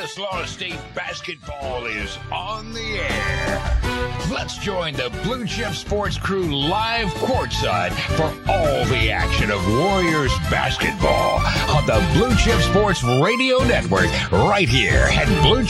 Stanislaus State basketball is on the air. Let's join the Blue Chip Sports crew live courtside for all the action of Warriors basketball on the Blue Chip Sports Radio Network right here at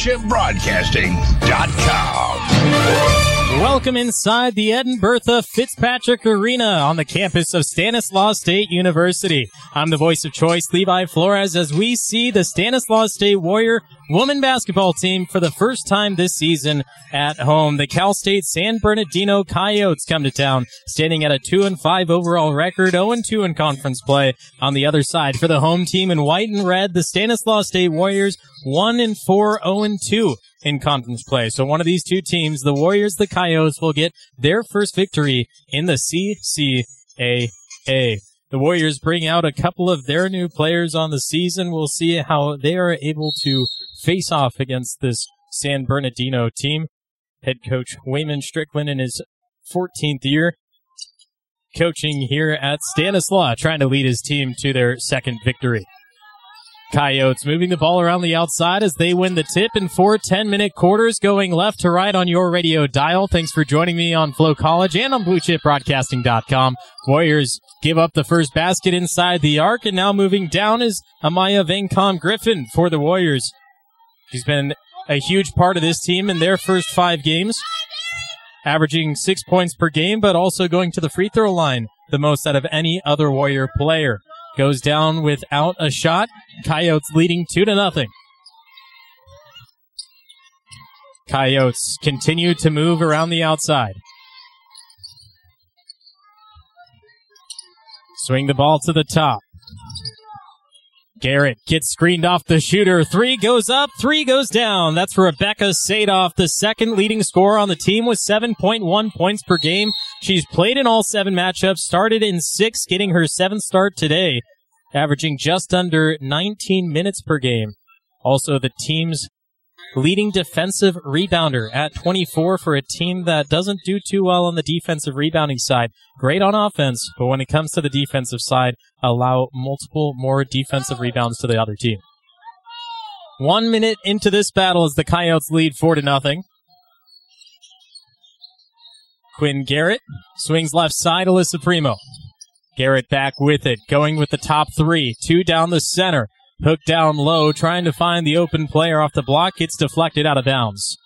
BlueChipBroadcasting.com. Welcome inside the Ed and Bertha Fitzpatrick Arena on the campus of Stanislaus State University. I'm the voice of choice, Levi Flores, as we see the Stanislaus State Warrior women basketball team for the first time this season at home. The Cal State San Bernardino Coyotes come to town, standing at a 2-5 overall record, 0-2 in conference play. On the other side, for the home team in white and red, the Stanislaus State Warriors 1-4, 0-2 in conference play. So one of these two teams, the Warriors, the Coyotes, will get their first victory in the CCAA. The Warriors bring out a couple of their new players on the season. We'll see how they are able to face off against this San Bernardino team. Head coach Wayman Strickland in his 14th year coaching here at Stanislaus, trying to lead his team to their second victory. Coyotes moving the ball around the outside as they win the tip in 4 10-minute quarters, going left to right on your radio dial. Thanks for joining me on Flow College and on BlueChipBroadcasting.com. Warriors give up the first basket inside the arc, and now moving down is Amaya Vancom Griffin for the Warriors. She's been a huge part of this team in their first 5 games, averaging 6 points per game, but also going to the free throw line the most out of any other Warrior player. Goes down without a shot. Coyotes leading 2-0. Coyotes continue to move around the outside. Swing the ball to the top. Garrett gets screened off the shooter. 3 goes up, 3 goes down. That's Rebecca Sadoff, the second leading scorer on the team with 7.1 points per game. She's played in all 7 matchups, started in 6, getting her 7th start today, averaging just under 19 minutes per game. Also the team's leading defensive rebounder at 24 for a team that doesn't do too well on the defensive rebounding side. Great on offense, but when it comes to the defensive side, allow multiple more defensive rebounds to the other team. 1 minute into this battle as the Coyotes lead 4-0. Quinn Garrett swings left side, Alyssa Primo. Garrett back with it, going with the top 3. 2 down the center. Hook down low, trying to find the open player off the block. It's deflected out of bounds.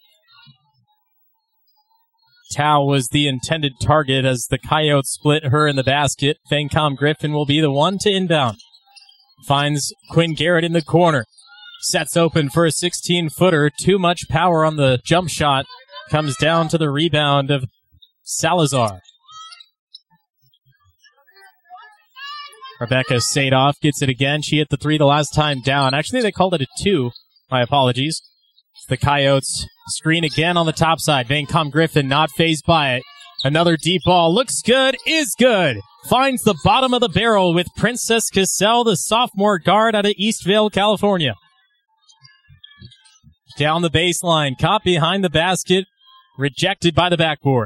Tao was the intended target as the Coyotes split her in the basket. Vancom Griffin will be the one to inbound. Finds Quinn Garrett in the corner. Sets open for a 16-footer. Too much power on the jump shot. Comes down to the rebound of Salazar. Rebecca Sadoff gets it again. She hit the 3 the last time down. Actually, they called it a 2. My apologies. The Coyotes screen again on the top side. Vancom Griffin not fazed by it. Another deep ball. Looks good. Is good. Finds the bottom of the barrel with Princess Cassell, the sophomore guard out of Eastvale, California. Down the baseline. Caught behind the basket. Rejected by the backboard.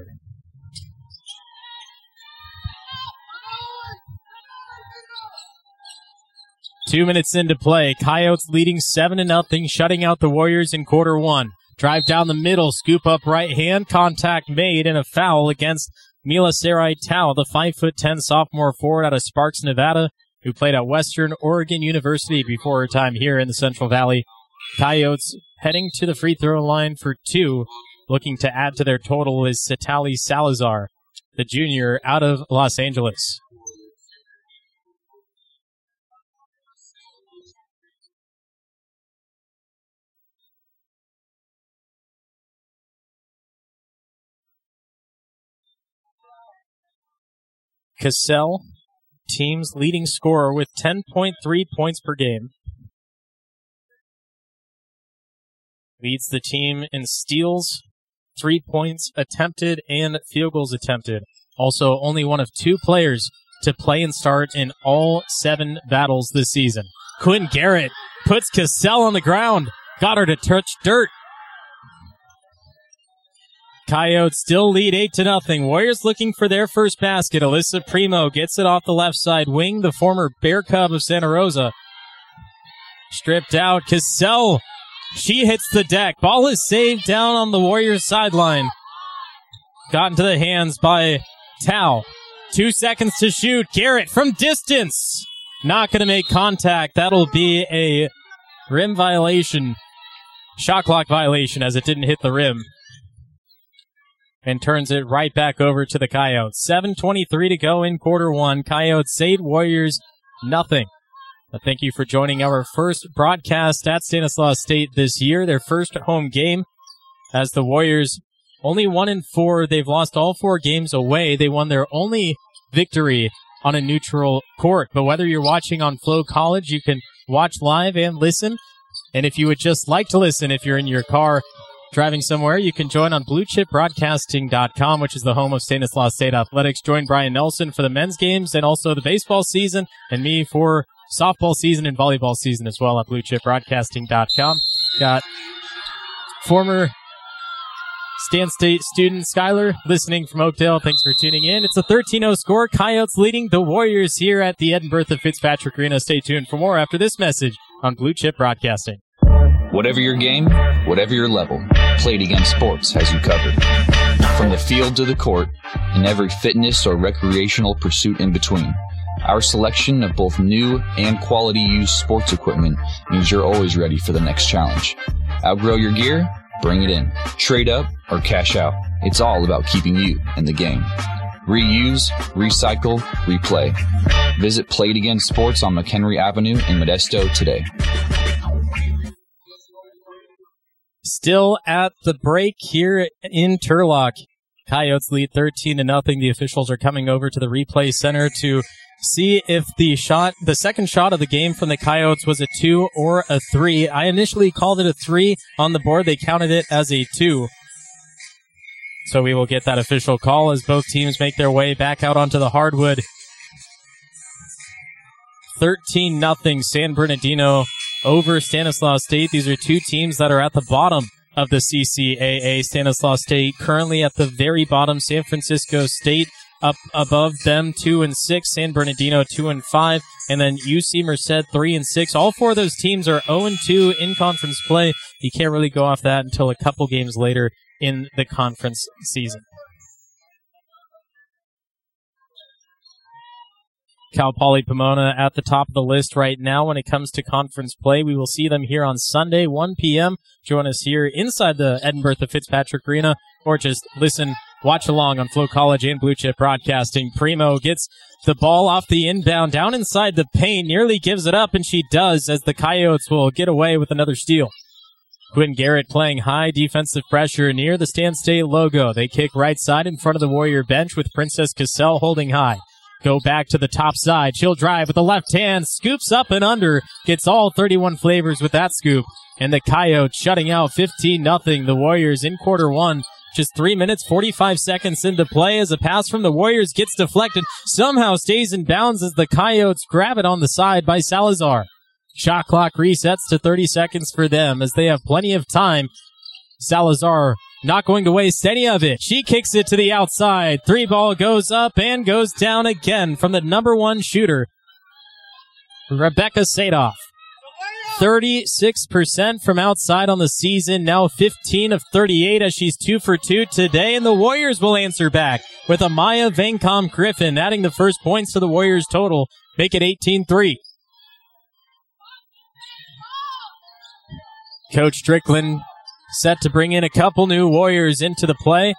Two minutes into play, Coyotes leading 7-0, shutting out the Warriors in quarter 1. Drive down the middle, scoop up right hand, contact made, and a foul against Mila Sarai Tao, the 5'10" sophomore forward out of Sparks, Nevada, who played at Western Oregon University before her time here in the Central Valley. Coyotes heading to the free throw line for 2, looking to add to their total is Satali Salazar, the junior out of Los Angeles. Cassell, team's leading scorer with 10.3 points per game. Leads the team in steals, 3 points attempted, and field goals attempted. Also, only one of 2 players to play and start in all 7 battles this season. Quinn Garrett puts Cassell on the ground. Got her to touch dirt. Coyotes still lead 8-0. Warriors looking for their first basket. Alyssa Primo gets it off the left side wing, the former Bear Cub of Santa Rosa. Stripped out. Cassell She hits the deck. Ball is saved down on the Warriors sideline. Got into the hands by Tao. 2 seconds to shoot. Garrett from distance. Not going to make contact. That'll be a rim violation. Shot clock violation as it didn't hit the rim. And turns it right back over to the Coyotes. 7:23 to go in quarter one. Coyotes 8, Warriors nothing. But thank you for joining our first broadcast at Stanislaus State this year. Their first home game as the Warriors only 1-4. They've lost all 4 games away. They won their only victory on a neutral court. But whether you're watching on Flow College, you can watch live and listen. And if you would just like to listen, if you're in your car driving somewhere, you can join on BlueChipBroadcasting.com, which is the home of Stanislaus State Athletics. Join Brian Nelson for the men's games and also the baseball season, and me for softball season and volleyball season as well at BlueChipBroadcasting.com. Got former Stan State student Skylar listening from Oakdale. Thanks for tuning in. It's a 13-0 score. Coyotes leading the Warriors here at the Ed and Bertha Fitzpatrick Arena. Stay tuned for more after this message on Blue Chip Broadcasting. Whatever your game, whatever your level, Played Again Sports has you covered. From the field to the court, and every fitness or recreational pursuit in between, our selection of both new and quality used sports equipment means you're always ready for the next challenge. Outgrow your gear? Bring it in. Trade up or cash out. It's all about keeping you in the game. Reuse, recycle, replay. Visit Played Again Sports on McHenry Avenue in Modesto today. Still at the break here in Turlock. Coyotes lead 13-0. The officials are coming over to the replay center to see if the second shot of the game from the Coyotes was a 2 or a 3. I initially called it a 3 on the board. They counted it as a 2. So we will get that official call as both teams make their way back out onto the hardwood. 13-0 San Bernardino over Stanislaus State. These are two teams that are at the bottom of the CCAA. Stanislaus State currently at the very bottom. San Francisco State up above them 2-6. San Bernardino 2-5. And then UC Merced 3-6. All 4 of those teams are 0-2 in conference play. You can't really go off that until a couple games later in the conference season. Cal Poly Pomona at the top of the list right now when it comes to conference play. We will see them here on Sunday, 1 p.m. Join us here inside the Ed and Bertha Fitzpatrick Arena, or just listen, watch along on Flow College and Blue Chip Broadcasting. Primo gets the ball off the inbound, down inside the paint, nearly gives it up, and she does, as the Coyotes will get away with another steal. Quinn Garrett playing high defensive pressure near the Stan State logo. They kick right side in front of the Warrior bench with Princess Cassell holding high. Go back to the top side. She'll drive with the left hand, scoops up and under, gets all 31 flavors with that scoop. And the Coyotes shutting out 15-0. The Warriors in quarter one. Just 3 minutes, 45 seconds into play as a pass from the Warriors gets deflected. Somehow stays in bounds as the Coyotes grab it on the side by Salazar. Shot clock resets to 30 seconds for them as they have plenty of time. Salazar not going to waste any of it. She kicks it to the outside. 3-ball goes up and goes down again from the number 1 shooter, Rebecca Sadoff. 36% from outside on the season, now 15 of 38 as she's 2 for 2 today, and the Warriors will answer back with Amaya Vancom Griffin adding the first points to the Warriors total, make it 18-3. Coach Strickland set to bring in a couple new Warriors into the play.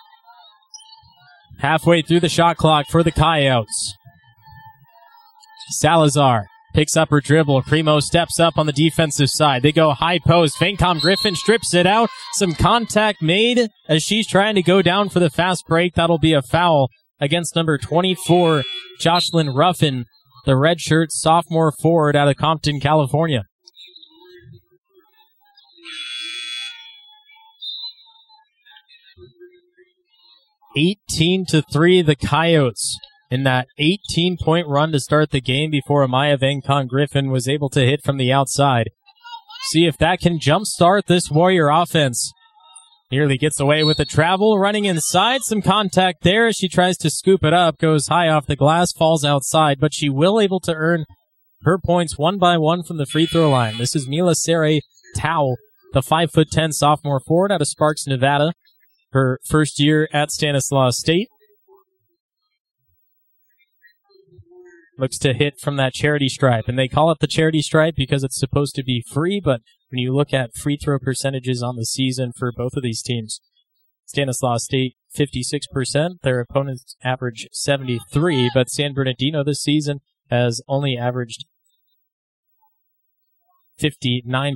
Halfway through the shot clock for the Coyotes. Salazar picks up her dribble. Primo steps up on the defensive side. They go high post. Vancom Griffin strips it out. Some contact made as she's trying to go down for the fast break. That'll be a foul against number 24, Jocelyn Ruffin, the redshirt sophomore forward out of Compton, California. 18-3, the Coyotes in that 18-point run to start the game before Amaya Vancom Griffin was able to hit from the outside. See if that can jumpstart this Warrior offense. Nearly gets away with the travel, running inside. Some contact there as she tries to scoop it up. Goes high off the glass, falls outside, but she will able to earn her points one by one from the free throw line. This is Mila Sere Tao the 5'10" sophomore forward out of Sparks, Nevada, her first year at Stanislaus State. Looks to hit from that charity stripe, and they call it the charity stripe because it's supposed to be free, but when you look at free throw percentages on the season for both of these teams, Stanislaus State 56%, their opponents average 73%, but San Bernardino this season has only averaged 59%.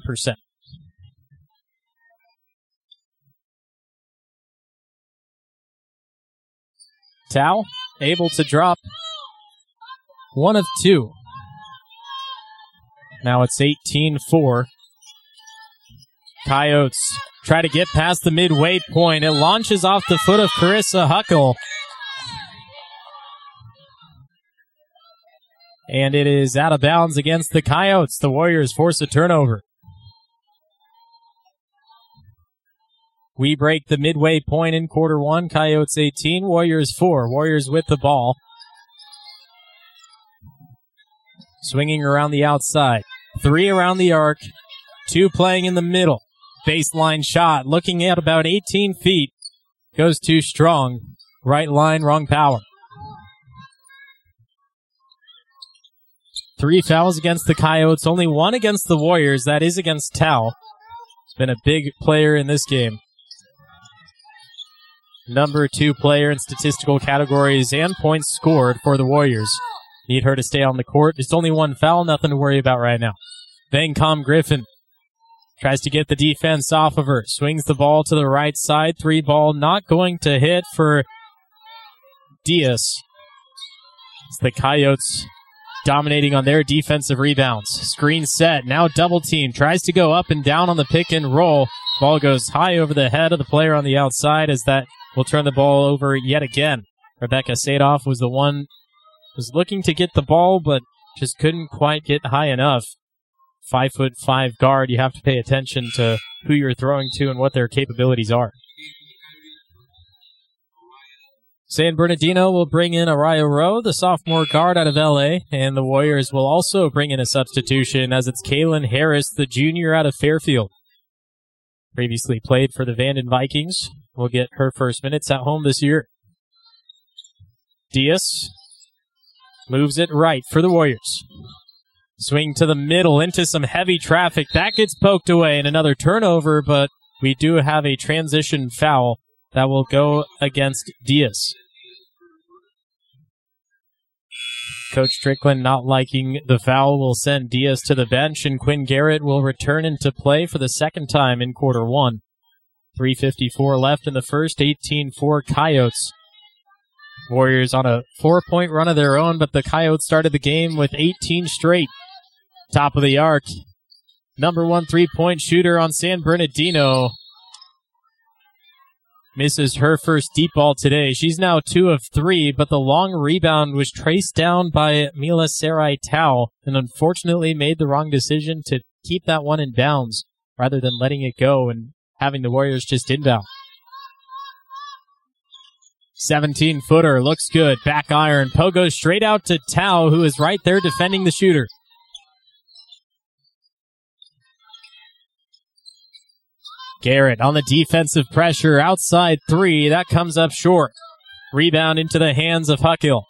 Tao able to drop one of two. Now it's 18-4. Coyotes try to get past the midway point. It launches off the foot of Carissa Huckle. And it is out of bounds against the Coyotes. The Warriors force a turnover. We break the midway point in quarter one. Coyotes 18, Warriors 4. Warriors with the ball. Swinging around the outside. 3 around the arc. 2 playing in the middle. Baseline shot. Looking at about 18 feet. Goes too strong. Right line, wrong power. 3 fouls against the Coyotes. Only 1 against the Warriors. That is against Tao. He's been a big player in this game. Number 2 player in statistical categories and points scored for the Warriors. Need her to stay on the court. Just only 1 foul, nothing to worry about right now. Vangcom Griffin tries to get the defense off of her. Swings the ball to the right side. 3 ball not going to hit for Diaz. It's the Coyotes dominating on their defensive rebounds. Screen set. Now double team. Tries to go up and down on the pick and roll. Ball goes high over the head of the player on the outside as that will turn the ball over yet again. Rebecca Sadoff was the one was looking to get the ball, but just couldn't quite get high enough. 5'5" guard, you have to pay attention to who you're throwing to and what their capabilities are. San Bernardino will bring in Araya Rowe, the sophomore guard out of LA, and the Warriors will also bring in a substitution as it's Kaylin Harris, the junior out of Fairfield. Previously played for the Vanden Vikings. Will get her first minutes at home this year. Diaz moves it right for the Warriors. Swing to the middle into some heavy traffic. That gets poked away and another turnover, but we do have a transition foul that will go against Diaz. Coach Strickland not liking the foul will send Diaz to the bench, and Quinn Garrett will return into play for the second time in quarter one. 3:54 left in the first, 18-4 Coyotes. Warriors on a 4-point run of their own, but the Coyotes started the game with 18 straight. Top of the arc. Number 1 3-point shooter on San Bernardino misses her first deep ball today. She's now 2 of 3, but the long rebound was traced down by Mila Sarai Tao and unfortunately made the wrong decision to keep that one in bounds rather than letting it go and having the Warriors just inbound. 17-footer looks good. Back iron. Pogo straight out to Tao, who is right there defending the shooter. Garrett on the defensive pressure. Outside 3. That comes up short. Rebound into the hands of Huckle.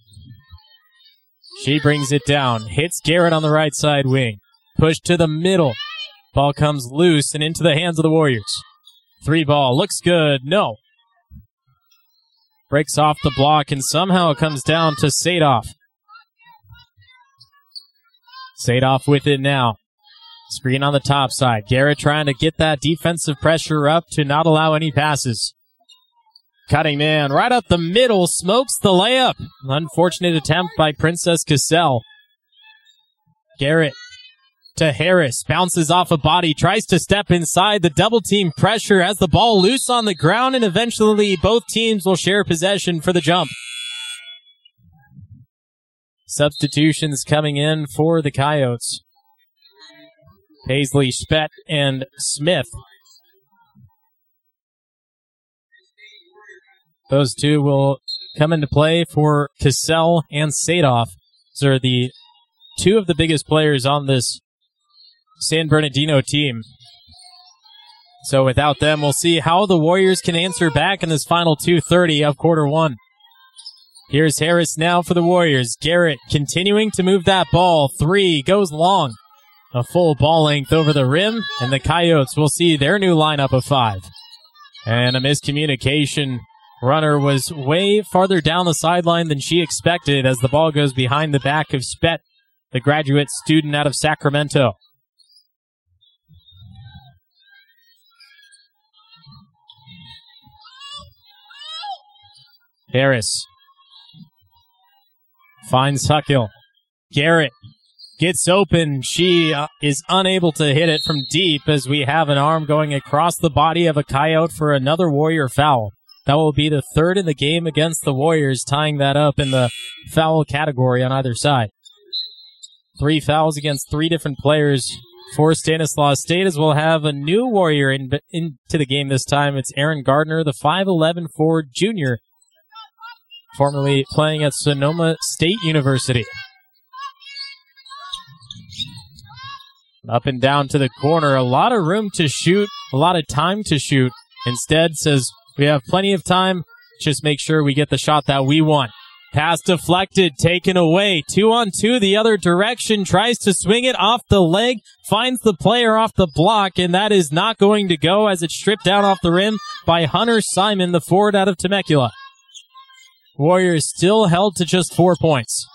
She brings it down. Hits Garrett on the right side wing. Push to the middle. Ball comes loose and into the hands of the Warriors. 3 ball. Looks good. No. Breaks off the block and somehow it comes down to Sadoff. Sadoff with it now. Screen on the top side. Garrett trying to get that defensive pressure up to not allow any passes. Cutting man right up the middle. Smokes the layup. Unfortunate attempt by Princess Cassell. Garrett to Harris. Bounces off a body. Tries to step inside. The double team pressure has the ball loose on the ground, and eventually both teams will share possession for the jump. Substitutions coming in for the Coyotes. Paisley, Spett, and Smith. Those two will come into play for Cassell and Sadoff. These are the 2 of the biggest players on this San Bernardino team. So without them, we'll see how the Warriors can answer back in this final 2:30 of quarter one. Here's Harris now for the Warriors. Garrett continuing to move that ball. 3 goes long. A full ball length over the rim, and the Coyotes will see their new lineup of 5. And a miscommunication. Runner was way farther down the sideline than she expected as the ball goes behind the back of Spett, the graduate student out of Sacramento. Harris finds Huckill. Garrett gets open. She is unable to hit it from deep as we have an arm going across the body of a Coyote for another Warrior foul. That will be the 3rd in the game against the Warriors, tying that up in the foul category on either side. 3 fouls against 3 different players for Stanislaus State, as we'll have a new Warrior into the game this time. It's Aaron Gardner, the 5'11" forward junior, formerly playing at Sonoma State University. Up and down to the corner. A lot of room to shoot, a lot of time to shoot. Instead, says we have plenty of time. Just make sure we get the shot that we want. Pass deflected, taken away. 2-on-2 the other direction. Tries to swing it off the leg. Finds the player off the block, and that is not going to go as it's stripped down off the rim by Hunter Simon, the forward out of Temecula. Warriors still held to just 4 points.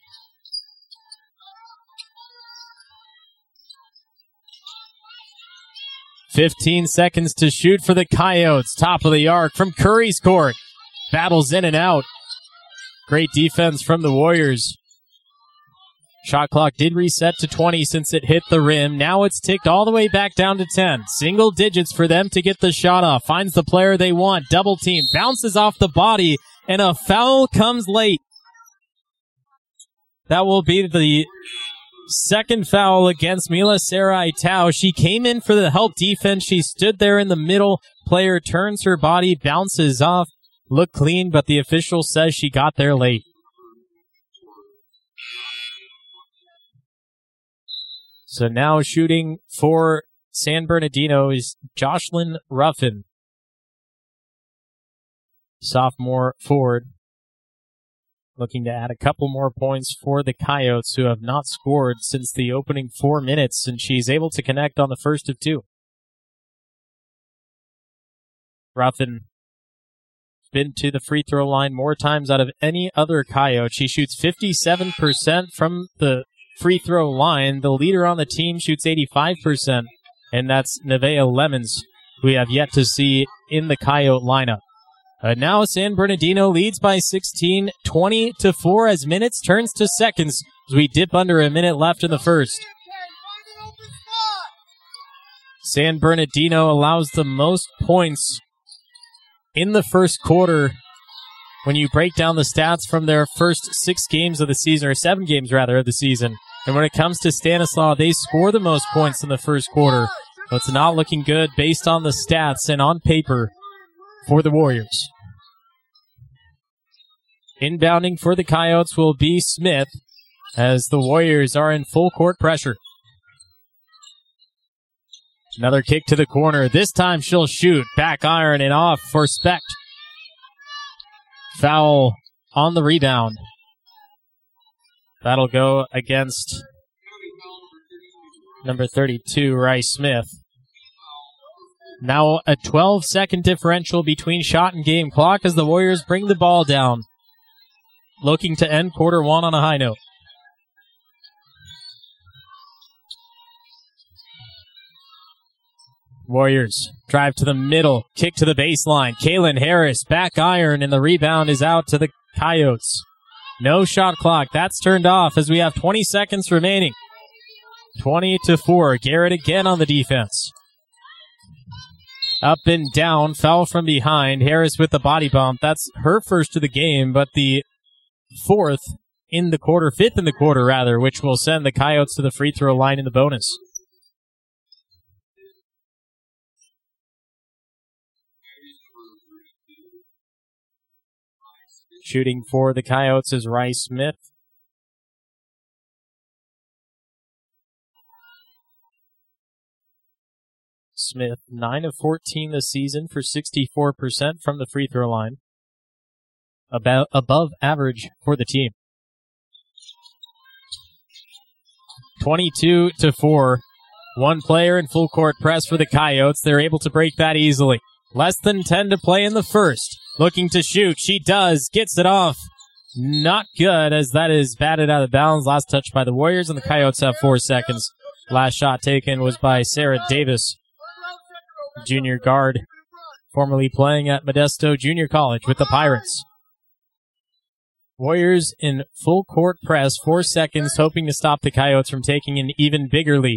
"15 seconds to shoot for the Coyotes. Top of the arc from Curry's court. Battles in and out. Great defense from the Warriors. Shot clock did reset to 20 since it hit the rim. Now it's ticked all the way back down to 10. Single digits for them to get the shot off. Finds the player they want. Double team. Bounces off the body. And a foul comes late. That will be the second foul against Mila Sarai-Tau. She came in for the help defense. She stood there in the middle. Player turns her body, bounces off. Looked clean, but the official says she got there late. So now shooting for San Bernardino is Jocelyn Ruffin, sophomore forward, looking to add a couple more points for the Coyotes, who have not scored since the opening 4 minutes, and she's able to connect on the first of 2. Ruffin been to the free throw line more times out of any other Coyote. She shoots 57% from the free throw line. The leader on the team shoots 85%, and that's Nevaeh Lemons, who we have yet to see in the Coyote lineup. Now San Bernardino leads by 16, 20-4 as minutes turns to seconds as we dip under a minute left in the first. San Bernardino allows the most points in the first quarter when you break down the stats from their first 6 games of the season, or 7 games rather of the season. And when it comes to Stanislaus, they score the most points in the first quarter. So it's not looking good based on the stats and on paper for the Warriors. Inbounding for the Coyotes will be Smith as the Warriors are in full court pressure. Another kick to the corner. This time she'll shoot. Back iron and off for Specht. Foul on the rebound. That'll go against number 32, Rice Smith. Now a 12-second differential between shot and game clock as the Warriors bring the ball down, looking to end quarter one on a high note. Warriors drive to the middle, kick to the baseline. Kaylin Harris, back iron, and the rebound is out to the Coyotes. No shot clock. That's turned off as we have 20 seconds remaining. 20-4. Garrett again on the defense. Up and down, foul from behind. Harris with the body bump. That's her first of the game, but the fifth in the quarter rather, which will send the Coyotes to the free throw line in the bonus. Shooting for the Coyotes is Rice Smith. Smith, 9 of 14 this season for 64% from the free throw line. About above average for the team. 22-4. One player in full court press for the Coyotes. They're able to break that easily. Less than 10 to play in the first. Looking to shoot. She does. Gets it off. Not good, as that is batted out of bounds. Last touch by the Warriors, and the Coyotes have 4 seconds. Last shot taken was by Sarah Davis, junior guard, formerly playing at Modesto Junior College with the Pirates. Warriors in full court press, 4 seconds, hoping to stop the Coyotes from taking an even bigger lead.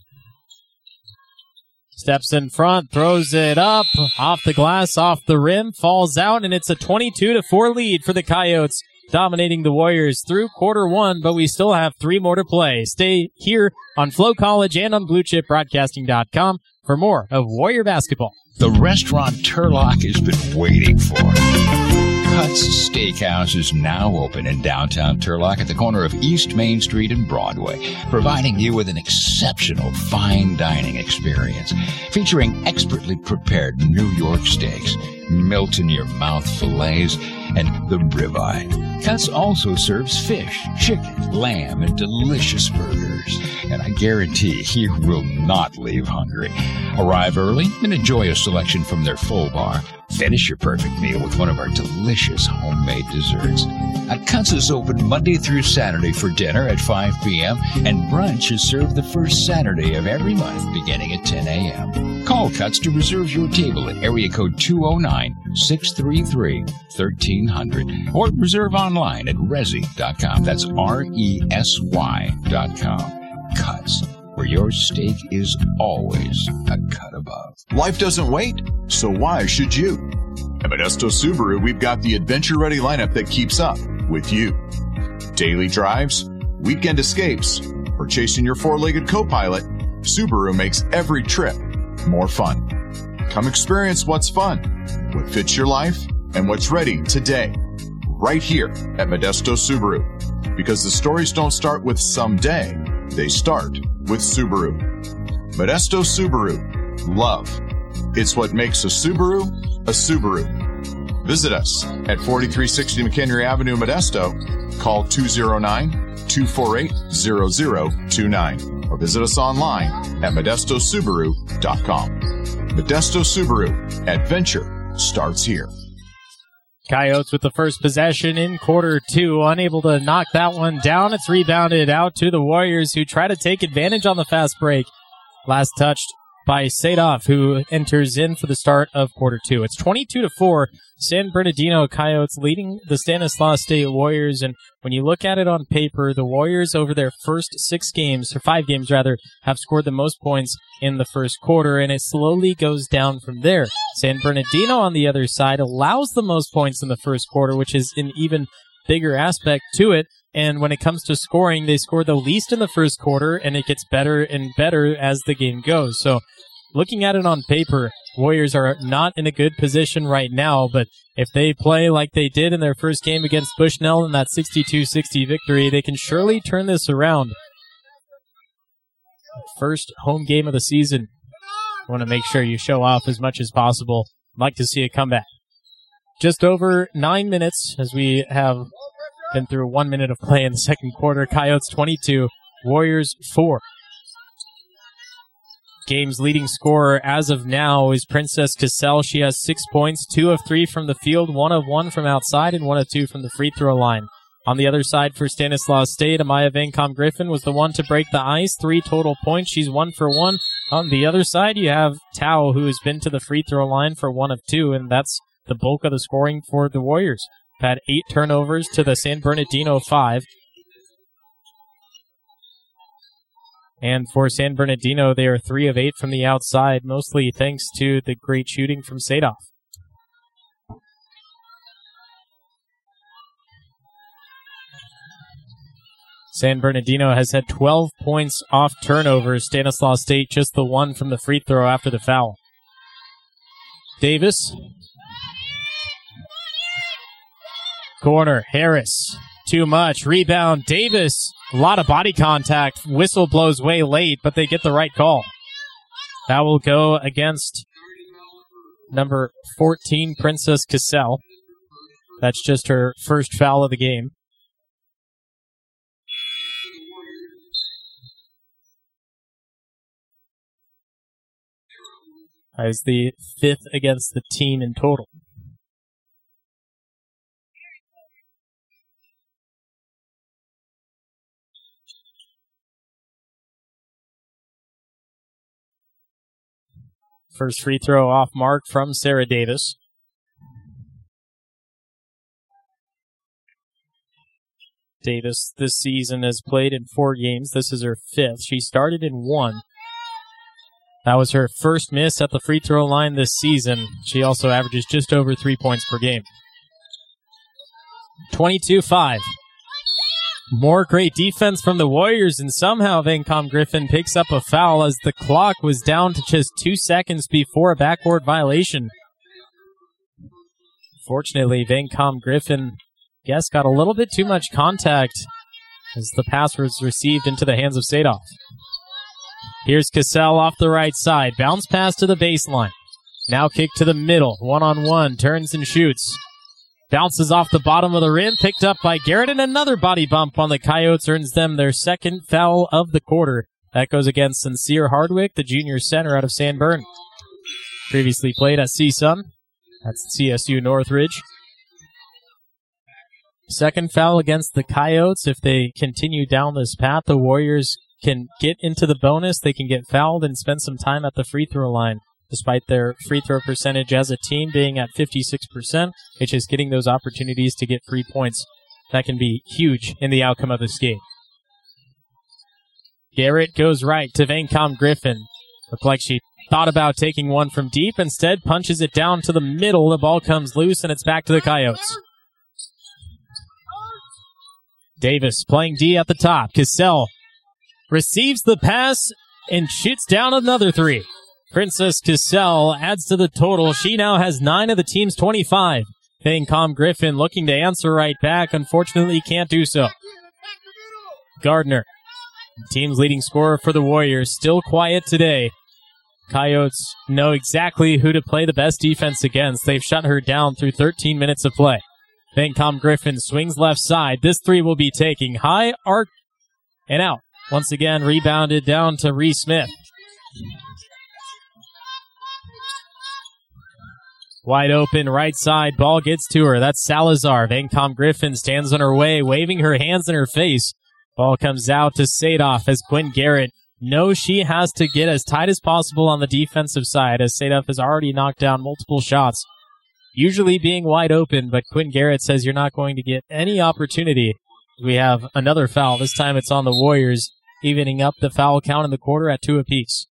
Steps in front, throws it up, off the glass, off the rim, falls out, and it's a 22-4 lead for the Coyotes, dominating the Warriors through quarter one, but we still have 3 more to play. Stay here on Flow College and on BlueChipBroadcasting.com for more of Warrior basketball. The restaurant Turlock has been waiting for. Cuts Steakhouse is now open in downtown Turlock at the corner of East Main Street and Broadway, providing you with an exceptional fine dining experience featuring expertly prepared New York steaks, melt-in-your-mouth fillets, and the ribeye. Cuts also serves fish, chicken, lamb, and delicious burgers. And I guarantee you will not leave hungry. Arrive early and enjoy a selection from their full bar. Finish your perfect meal with one of our delicious homemade desserts. Cuts is open Monday through Saturday for dinner at 5 p.m. and brunch is served the first Saturday of every month beginning at 10 a.m. Call Cuts to reserve your table at area code 209-633-1300 or reserve online at Resy.com. That's RESY.com. Cuts, where your steak is always a cut above. Life doesn't wait, so why should you? At Modesto Subaru, we've got the adventure-ready lineup that keeps up with you. Daily drives, weekend escapes, or chasing your four-legged co-pilot, Subaru makes every trip more fun. Come experience what's fun, what fits your life, and what's ready today, right here at Modesto Subaru. Because the stories don't start with someday, they start with Subaru. Modesto Subaru. Love. It's what makes a Subaru a Subaru. Visit us at 4360 McHenry Avenue, Modesto. Call 209-248-0029 or visit us online at modestosubaru.com. Modesto Subaru. Adventure starts here. Coyotes with the first possession in quarter two, unable to knock that one down. It's rebounded out to the Warriors, who try to take advantage on the fast break. Last touched by Sadov, who enters in for the start of quarter two. It's 22-4. San Bernardino Coyotes leading the Stanislaus State Warriors, and when you look at it on paper, the Warriors over their first 5 games have scored the most points in the first quarter, and it slowly goes down from there. San Bernardino, on the other side, allows the most points in the first quarter, which is an even bigger aspect to it. And when it comes to scoring, they score the least in the first quarter, and it gets better and better as the game goes. So looking at it on paper, Warriors are not in a good position right now, but if they play like they did in their first game against Bushnell in that 62-60 victory, they can surely turn this around. First home game of the season. Want to make sure you show off as much as possible. Like to see a comeback. Just over 9 minutes as we have been through 1 minute of play in the second quarter. Coyotes 22, Warriors 4. Game's leading scorer as of now is Princess Cassell. She has 6 points, 2 of 3 from the field, 1 of 1 from outside, and 1 of 2 from the free throw line. On the other side for Stanislaus State, Amaya Vancom Griffin was the one to break the ice, 3 total points. She's 1 for 1. On the other side, you have Tao, who has been to the free throw line for 1 of 2, and that's the bulk of the scoring for the Warriors. Had 8 turnovers to the San Bernardino 5. And for San Bernardino, they are 3 of 8 from the outside, mostly thanks to the great shooting from Sadov. San Bernardino has had 12 points off turnovers. Stanislaus State just the 1 from the free throw after the foul. Davis. Corner, Harris. Too much. Rebound, Davis. A lot of body contact. Whistle blows way late, but they get the right call. That will go against number 14, Princess Cassell. That's just her first foul of the game. As the 5th against the team in total. First free throw off mark from Sarah Davis. Davis this season has played in 4 games. This is her 5th. She started in 1. That was her first miss at the free throw line this season. She also averages just over 3 points per game. 22-5. More great defense from the Warriors, and somehow Vancom Griffin picks up a foul as the clock was down to just 2 seconds before a backboard violation. Fortunately, Vancom Griffin, got a little bit too much contact as the pass was received into the hands of Sadoff. Here's Cassell off the right side. Bounce pass to the baseline. Now kick to the middle. 1-on-1. Turns and shoots. Bounces off the bottom of the rim. Picked up by Garrett, and another body bump on the Coyotes earns them their second foul of the quarter. That goes against Sincere Hardwick, the junior center out of San Bern. Previously played at CSUN. That's CSU Northridge. Second foul against the Coyotes. If they continue down this path, the Warriors can get into the bonus. They can get fouled and spend some time at the free throw line. Despite their free throw percentage as a team being at 56%, it's just getting those opportunities to get free points. That can be huge in the outcome of this game. Garrett goes right to Vancom Griffin. Looked like she thought about taking one from deep. Instead, punches it down to the middle. The ball comes loose, and it's back to the Coyotes. Davis playing D at the top. Cassell receives the pass and shoots down another 3. Princess Cassell adds to the total. She now has 9 of the team's 25. Vancom Griffin looking to answer right back. Unfortunately, can't do so. Gardner, team's leading scorer for the Warriors, still quiet today. Coyotes know exactly who to play the best defense against. They've shut her down through 13 minutes of play. Vancom Griffin swings left side. This 3 will be taking high arc and out. Once again, rebounded down to Ree Smith. Wide open right side. Ball gets to her. That's Salazar. Vancom Griffin stands on her way, waving her hands in her face. Ball comes out to Sadoff as Quinn Garrett knows she has to get as tight as possible on the defensive side, as Sadoff has already knocked down multiple shots, usually being wide open, but Quinn Garrett says you're not going to get any opportunity. We have another foul. This time it's on the Warriors, evening up the foul count in the quarter at 2 apiece.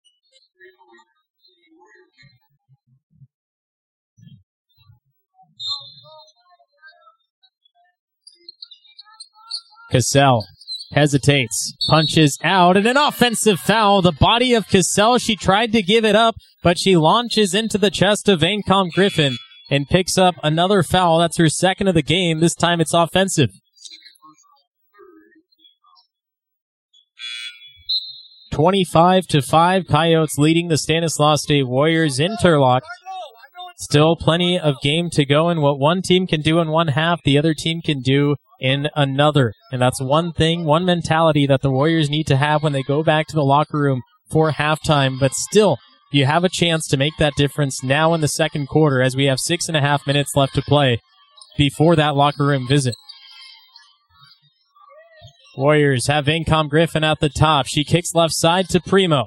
Cassell hesitates, punches out, and an offensive foul. The body of Cassell, she tried to give it up, but she launches into the chest of Vancom Griffin and picks up another foul. That's her second of the game. This time it's offensive. 25-5, Coyotes leading the Stanislaus State Warriors. Interlock. Still plenty of game to go, and what one team can do in one half, the other team can do in another. And that's one thing, one mentality that the Warriors need to have when they go back to the locker room for halftime. But still, you have a chance to make that difference now in the second quarter, as we have 6.5 minutes left to play before that locker room visit. Warriors have Vancom Griffin at the top. She kicks left side to Primo.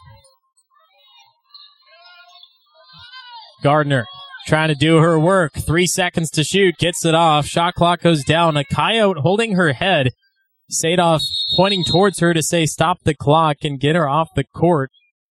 Gardner trying to do her work. 3 seconds to shoot. Gets it off. Shot clock goes down. A Coyote holding her head. Sadoff pointing towards her to say stop the clock and get her off the court.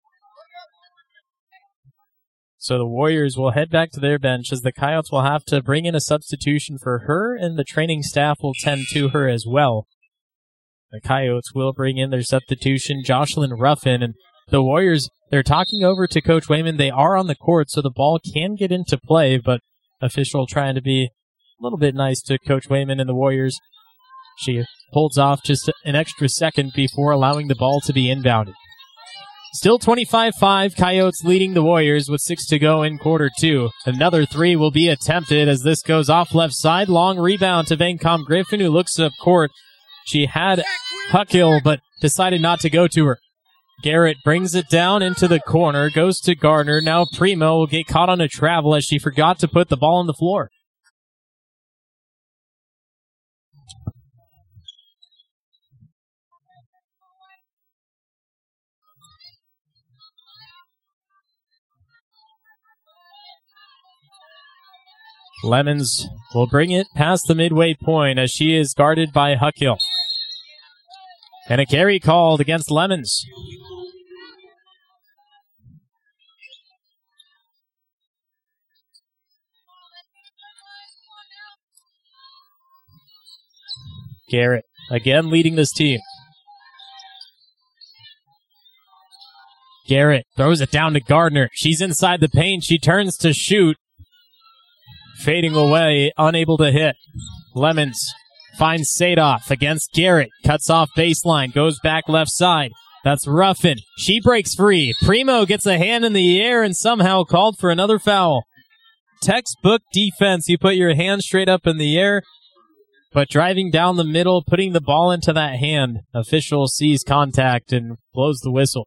So the Warriors will head back to their bench, as the Coyotes will have to bring in a substitution for her, and the training staff will tend to her as well. The Coyotes will bring in their substitution, Jocelyn Ruffin, and the Warriors, they're talking over to Coach Wayman. They are on the court, so the ball can get into play, but official trying to be a little bit nice to Coach Wayman and the Warriors. She holds off just an extra second before allowing the ball to be inbounded. Still 25-5, Coyotes leading the Warriors with 6 to go in quarter 2. Another 3 will be attempted as this goes off left side. Long rebound to Vancom Griffin, who looks up court. She had Huckhill, but decided not to go to her. Garrett brings it down into the corner, goes to Gardner. Now Primo will get caught on a travel as she forgot to put the ball on the floor. Lemons will bring it past the midway point as she is guarded by Huckhill. And a carry called against Lemons. Garrett again leading this team. Garrett throws it down to Gardner. She's inside the paint. She turns to shoot. Fading away, unable to hit. Lemons finds Sadoff against Garrett. Cuts off baseline, goes back left side. That's Ruffin. She breaks free. Primo gets a hand in the air and somehow called for another foul. Textbook defense. You put your hand straight up in the air, but driving down the middle, putting the ball into that hand. Official sees contact and blows the whistle.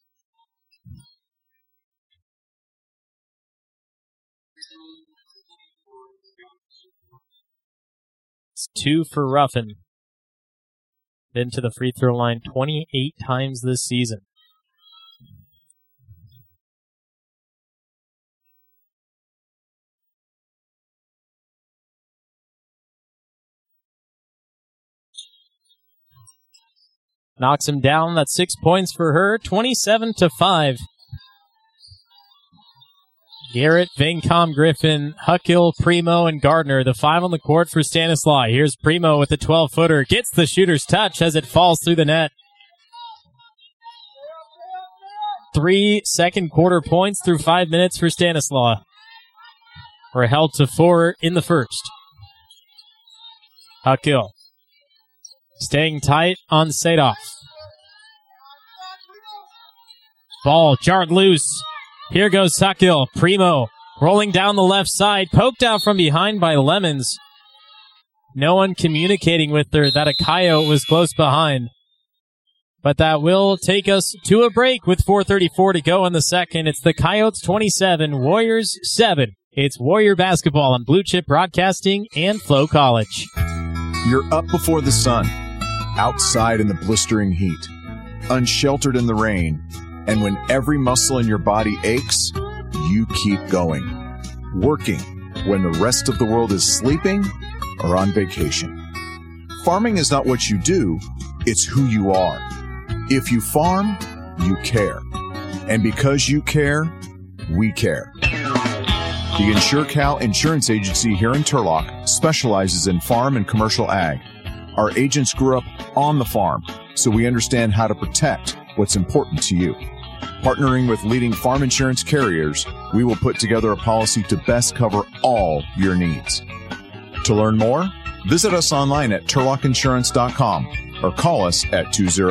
It's 2 for Ruffin. Been to the free throw line 28 times this season. Knocks him down. That's 6 points for her. 27-5. Garrett, Vancom Griffin, Huckhill, Primo, and Gardner. The 5 on the court for Stanislaw. Here's Primo with the 12-footer. Gets the shooter's touch as it falls through the net. 3 second quarter points through 5 minutes for Stanislaw. We're held to 4 in the first. Huckhill staying tight on Sadoff. Ball jarred loose. Here goes Huckhill. Primo rolling down the left side. Poked out from behind by Lemons. No one communicating with her that a Coyote was close behind. But that will take us to a break with 4:34 to go in the second. It's the Coyotes 27, Warriors 7. It's Warrior basketball on Blue Chip Broadcasting and Flow College. You're up before the sun, outside in the blistering heat, unsheltered in the rain, and when every muscle in your body aches, you keep going. Working when the rest of the world is sleeping or on vacation. Farming is not what you do, it's who you are. If you farm, you care. And because you care, we care. The InsureCal Insurance Agency here in Turlock specializes in farm and commercial ag. Our agents grew up on the farm, so we understand how to protect what's important to you. Partnering with leading farm insurance carriers, we will put together a policy to best cover all your needs. To learn more, visit us online at turlockinsurance.com or call us at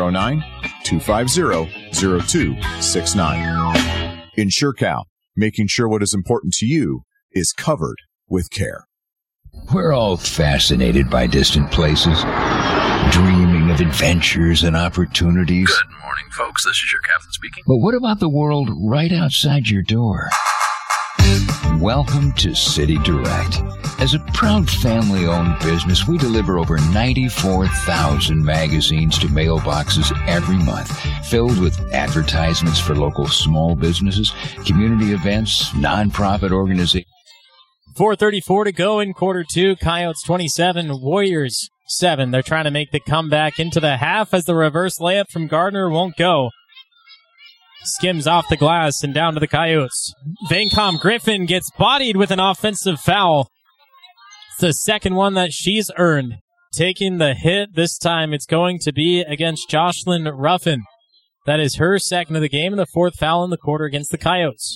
209-250-0269. InsureCal, making sure what is important to you is covered with care. We're all fascinated by distant places, dreaming of adventures and opportunities. Good morning, folks. This is your captain speaking. But what about the world right outside your door? Welcome to City Direct. As a proud family-owned business, we deliver over 94,000 magazines to mailboxes every month, filled with advertisements for local small businesses, community events, nonprofit organizations. 4:34 to go in quarter 2. Coyotes 27, Warriors 7. They're trying to make the comeback into the half as the reverse layup from Gardner won't go. Skims off the glass and down to the Coyotes. Vancom Griffin gets bodied with an offensive foul. It's the second one that she's earned. Taking the hit, this time it's going to be against Jocelyn Ruffin. That is her second of the game and the 4th foul in the quarter against the Coyotes.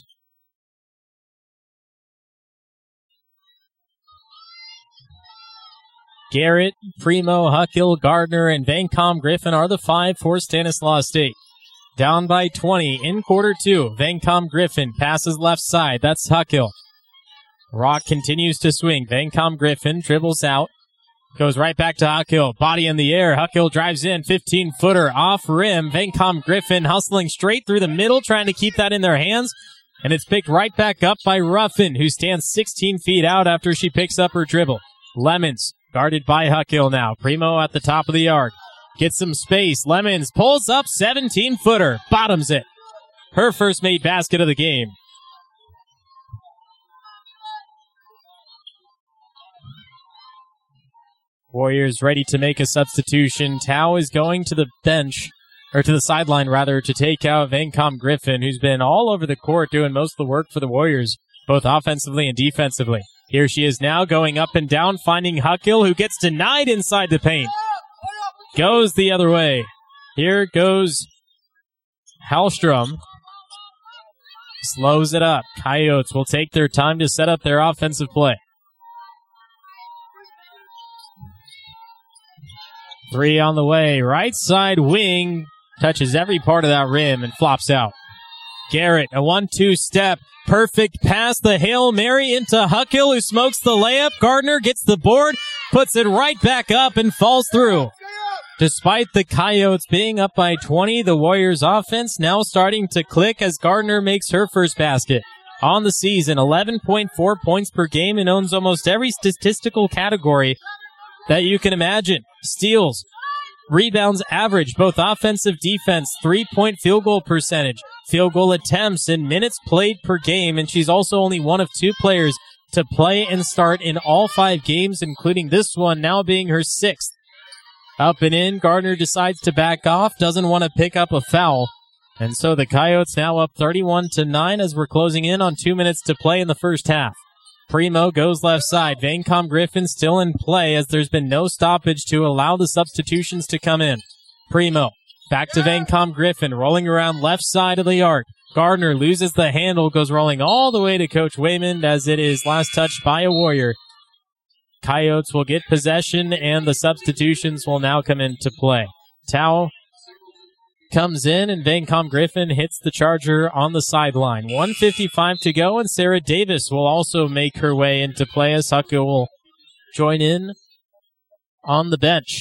Garrett, Primo, Huckhill, Gardner, and Vancom Griffin are the 5 for Stanislaus State. Down by 20 in quarter two. Vancom Griffin passes left side. That's Huckhill. Rock continues to swing. Vancom Griffin dribbles out. Goes right back to Huckhill. Body in the air. Huckhill drives in. 15-footer off rim. Vancom Griffin hustling straight through the middle, trying to keep that in their hands. And it's picked right back up by Ruffin, who stands 16 feet out after she picks up her dribble. Lemons guarded by Huckhill now. Primo at the top of the arc. Gets some space. Lemons pulls up 17-footer. Bottoms it. Her first made basket of the game. Warriors ready to make a substitution. Tao is going to the bench, or to the sideline rather, to take out Vancom Griffin, who's been all over the court doing most of the work for the Warriors, both offensively and defensively. Here she is now going up and down, finding Huckhill, who gets denied inside the paint. Goes the other way. Here goes Hallstrom. Slows it up. Coyotes will take their time to set up their offensive play. 3 on the way. Right side wing. Touches every part of that rim and flops out. Garrett, a 1-2 step. Perfect pass. The Hail Mary into Huckhill, who smokes the layup. Gardner gets the board, puts it right back up and falls through. Despite the Coyotes being up by 20, the Warriors offense now starting to click as Gardner makes her first basket. On the season, 11.4 points per game and owns almost every statistical category that you can imagine. Steals, rebounds average, both offensive, defense, 3-point field goal percentage, field goal attempts, and minutes played per game. And she's also only one of 2 players to play and start in all 5 games, including this one now being her 6th. Up and in, Gardner decides to back off, doesn't want to pick up a foul. And so the Coyotes now up 31-9 as we're closing in on 2 minutes to play in the first half. Primo goes left side. Vancom Griffin still in play as there's been no stoppage to allow the substitutions to come in. Primo back to Vancom Griffin, rolling around left side of the arc. Gardner loses the handle, goes rolling all the way to Coach Waymond as it is last touched by a Warrior. Coyotes will get possession and the substitutions will now come into play. Tao comes in and Vancom Griffin hits the charger on the sideline. 1:55 to go, and Sarah Davis will also make her way into play as Huckhill will join in on the bench.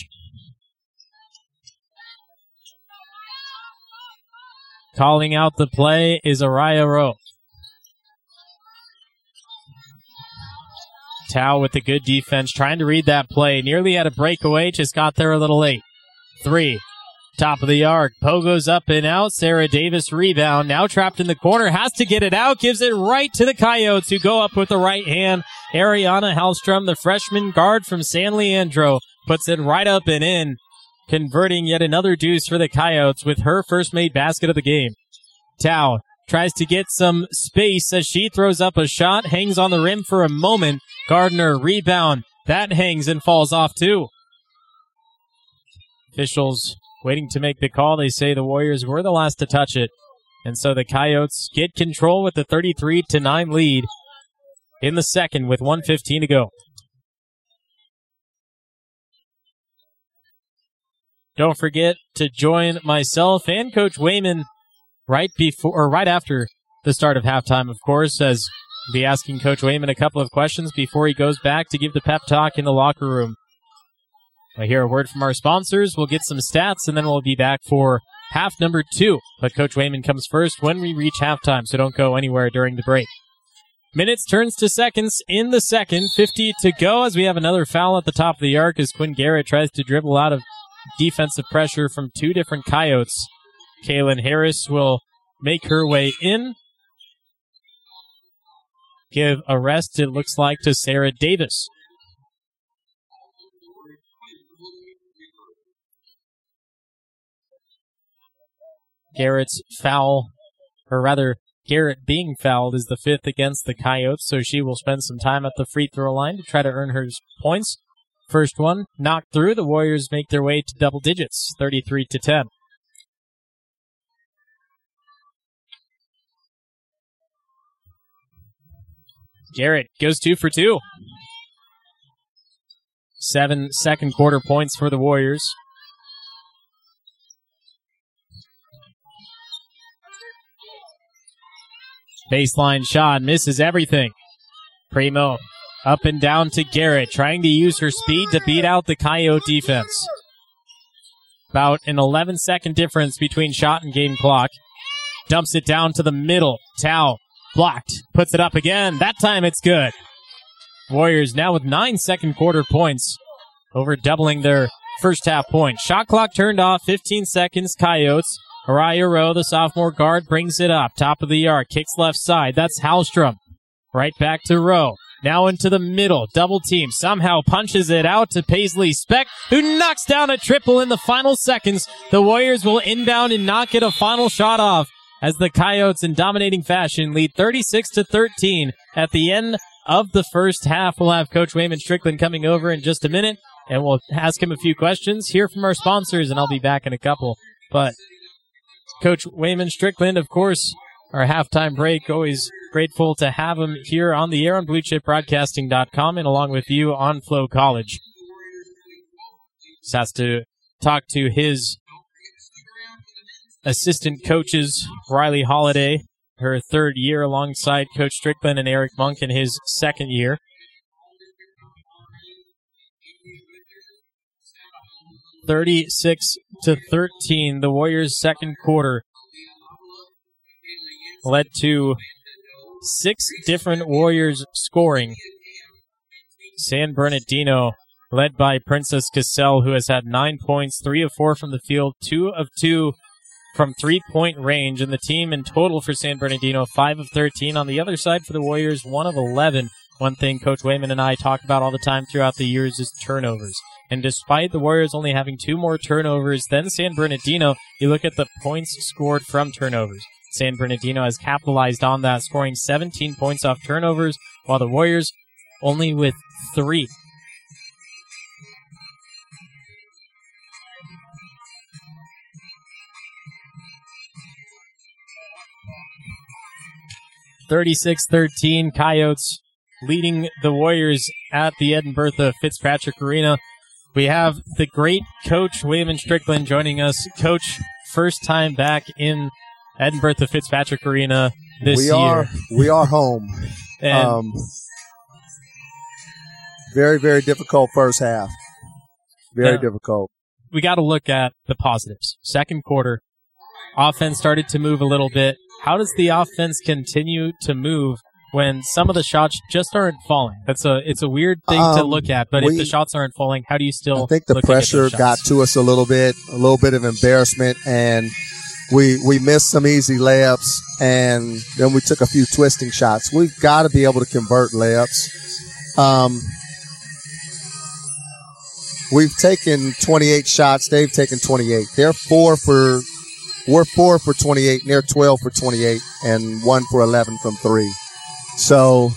Calling out the play is Araya Rowe. Tao with the good defense, trying to read that play. Nearly had a breakaway, just got there a little late. 3. Top of the arc. Poe goes up and out. Sarah Davis rebound. Now trapped in the corner. Has to get it out. Gives it right to the Coyotes, who go up with the right hand. Ariana Hallstrom, the freshman guard from San Leandro, puts it right up and in, converting yet another deuce for the Coyotes with her first made basket of the game. Tao tries to get some space as she throws up a shot. Hangs on the rim for a moment. Gardner rebound. That hangs and falls off too. Officials waiting to make the call. They say the Warriors were the last to touch it. And so the Coyotes get control with the 33-9 lead in the second with 1:15 to go. Don't forget to join myself and Coach Waymond right after the start of halftime, of course, as we'll be asking Coach Waymond a couple of questions before he goes back to give the pep talk in the locker room. I hear a word from our sponsors. We'll get some stats, and then we'll be back for half number 2. But Coach Waymond comes first when we reach halftime, so don't go anywhere during the break. Minutes turns to seconds in the second. 50 to go as we have another foul at the top of the arc as Quinn Garrett tries to dribble out of defensive pressure from 2 different Coyotes. Kaylin Harris will make her way in. Give a rest, it looks like, to Sarah Davis. Garrett's foul, or rather, Garrett being fouled is the 5th against the Coyotes, so she will spend some time at the free throw line to try to earn her points. First one knocked through. The Warriors make their way to double digits, 33-10. Garrett goes 2 for 2. 7 second quarter points for the Warriors. Baseline shot, misses everything. Primo up and down to Garrett, trying to use her speed to beat out the Coyote defense. About an 11-second difference between shot and game clock. Dumps it down to the middle. Tao blocked, puts it up again. That time it's good. Warriors now with 9 second quarter points, over doubling their first half points. Shot clock turned off, 15 seconds, Coyotes. Araya Rowe, the sophomore guard, brings it up. Top of the arc, kicks left side. That's Hallstrom. Right back to Rowe. Now into the middle. Double team. Somehow punches it out to Paisley Speck, who knocks down a triple in the final seconds. The Warriors will inbound and not get a final shot off as the Coyotes in dominating fashion lead 36-13 at the end of the first half. We'll have Coach Wayman Strickland coming over in just a minute, and we'll ask him a few questions, hear from our sponsors, and I'll be back in a couple. But Coach Wayman Strickland, of course, our halftime break, always grateful to have him here on the air on BlueChipBroadcasting.com and along with you on Flow College. Just has to talk to his assistant coaches, Riley Holiday, her third year alongside Coach Strickland, and Eric Monk in his second year. (36-13), the Warriors' second quarter led to 6 different Warriors scoring. San Bernardino led by Princess Cassell, who has had 9 points, 3 of 4 from the field, 2 of 2 from three-point range, and the team in total for San Bernardino, 5 of 13. On the other side for the Warriors, 1 of 11. One thing Coach Wayman and I talk about all the time throughout the years is turnovers. And despite the Warriors only having 2 more turnovers than San Bernardino, you look at the points scored from turnovers. San Bernardino has capitalized on that, scoring 17 points off turnovers, while the Warriors only with 3. (36-13), Coyotes leading the Warriors at the Ed and Bertha Fitzpatrick Arena. We have the great Coach Wayman Strickland joining us. Coach, first time back in Ed and Bertha Fitzpatrick Arena this year. We are home. Very, very difficult first half. Very difficult. We got to look at the positives. Second quarter, offense started to move a little bit. How does the offense continue to move when some of the shots just aren't falling? It's a weird thing to look at, but if the shots aren't falling, how do you still? I think the pressure got to us a little bit of embarrassment, and we missed some easy layups, and then we took a few twisting shots. We've got to be able to convert layups. We've taken 28 shots. They've taken 28. We're 4 for 28, and they're 12 for 28, and 1 for 11 from 3. So,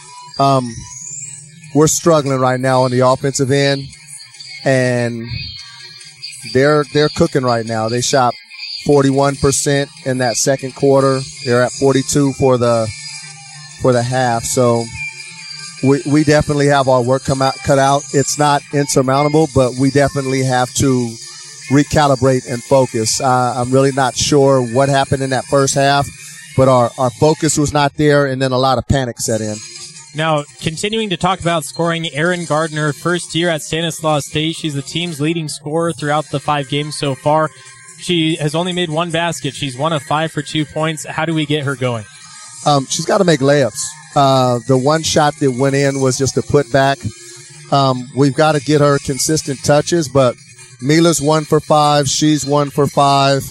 we're struggling right now on the offensive end, and they're cooking right now. They shot 41% in that second quarter. They're at 42 for the half. So, we definitely have our work cut out. It's not insurmountable, but we definitely have to recalibrate and focus. I'm really not sure what happened in that first half, but our focus was not there, and then a lot of panic set in. Now, continuing to talk about scoring, Erin Gardner, first year at Stanislaus State. She's the team's leading scorer throughout the 5 games so far. She has only made 1 basket. She's 1 of 5 for 2 points. How do we get her going? She's got to make layups. The one shot that went in was just a putback. We've got to get her consistent touches, but Mila's 1 for 5. She's 1 for 5.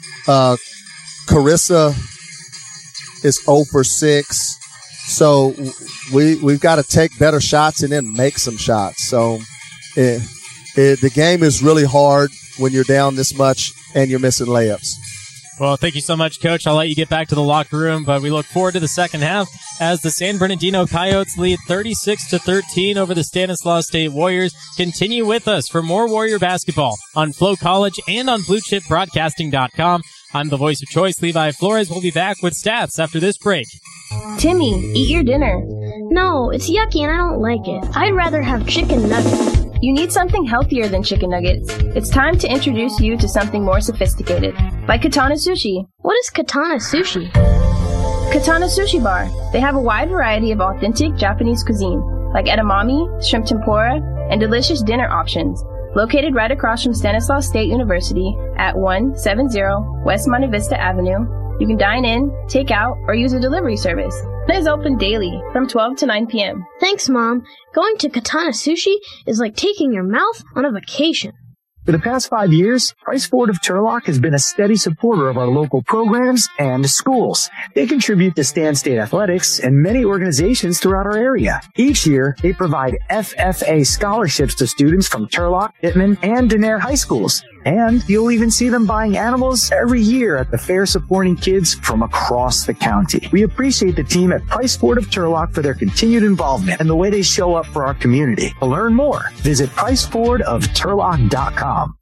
Carissa is 0 for 6. So we've got to take better shots and then make some shots. So the game is really hard when you're down this much and you're missing layups. Well, thank you so much, Coach. I'll let you get back to the locker room, but we look forward to the second half as the San Bernardino Coyotes lead 36-13 over the Stanislaus State Warriors. Continue with us for more Warrior basketball on Flow College and on BlueChipBroadcasting.com. I'm the voice of choice, Levi Flores. We'll be back with stats after this break. Timmy, eat your dinner. No, it's yucky and I don't like it. I'd rather have chicken nuggets. You need something healthier than chicken nuggets. It's time to introduce you to something more sophisticated. Like Katana Sushi. What is Katana Sushi? Katana Sushi Bar. They have a wide variety of authentic Japanese cuisine, like edamame, shrimp tempura, and delicious dinner options. Located right across from Stanislaus State University at 170 West Monte Vista Avenue, you can dine in, take out, or use a delivery service. It is open daily from 12 to 9 p.m. Thanks, Mom. Going to Katana Sushi is like taking your mouth on a vacation. For the past 5 years, Price Ford of Turlock has been a steady supporter of our local programs and schools. They contribute to Stan State Athletics and many organizations throughout our area. Each year, they provide FFA scholarships to students from Turlock, Pittman, and Denair high schools. And you'll even see them buying animals every year at the fair, supporting kids from across the county. We appreciate the team at Price Ford of Turlock for their continued involvement and the way they show up for our community. To learn more, visit PriceFordofTurlock.com.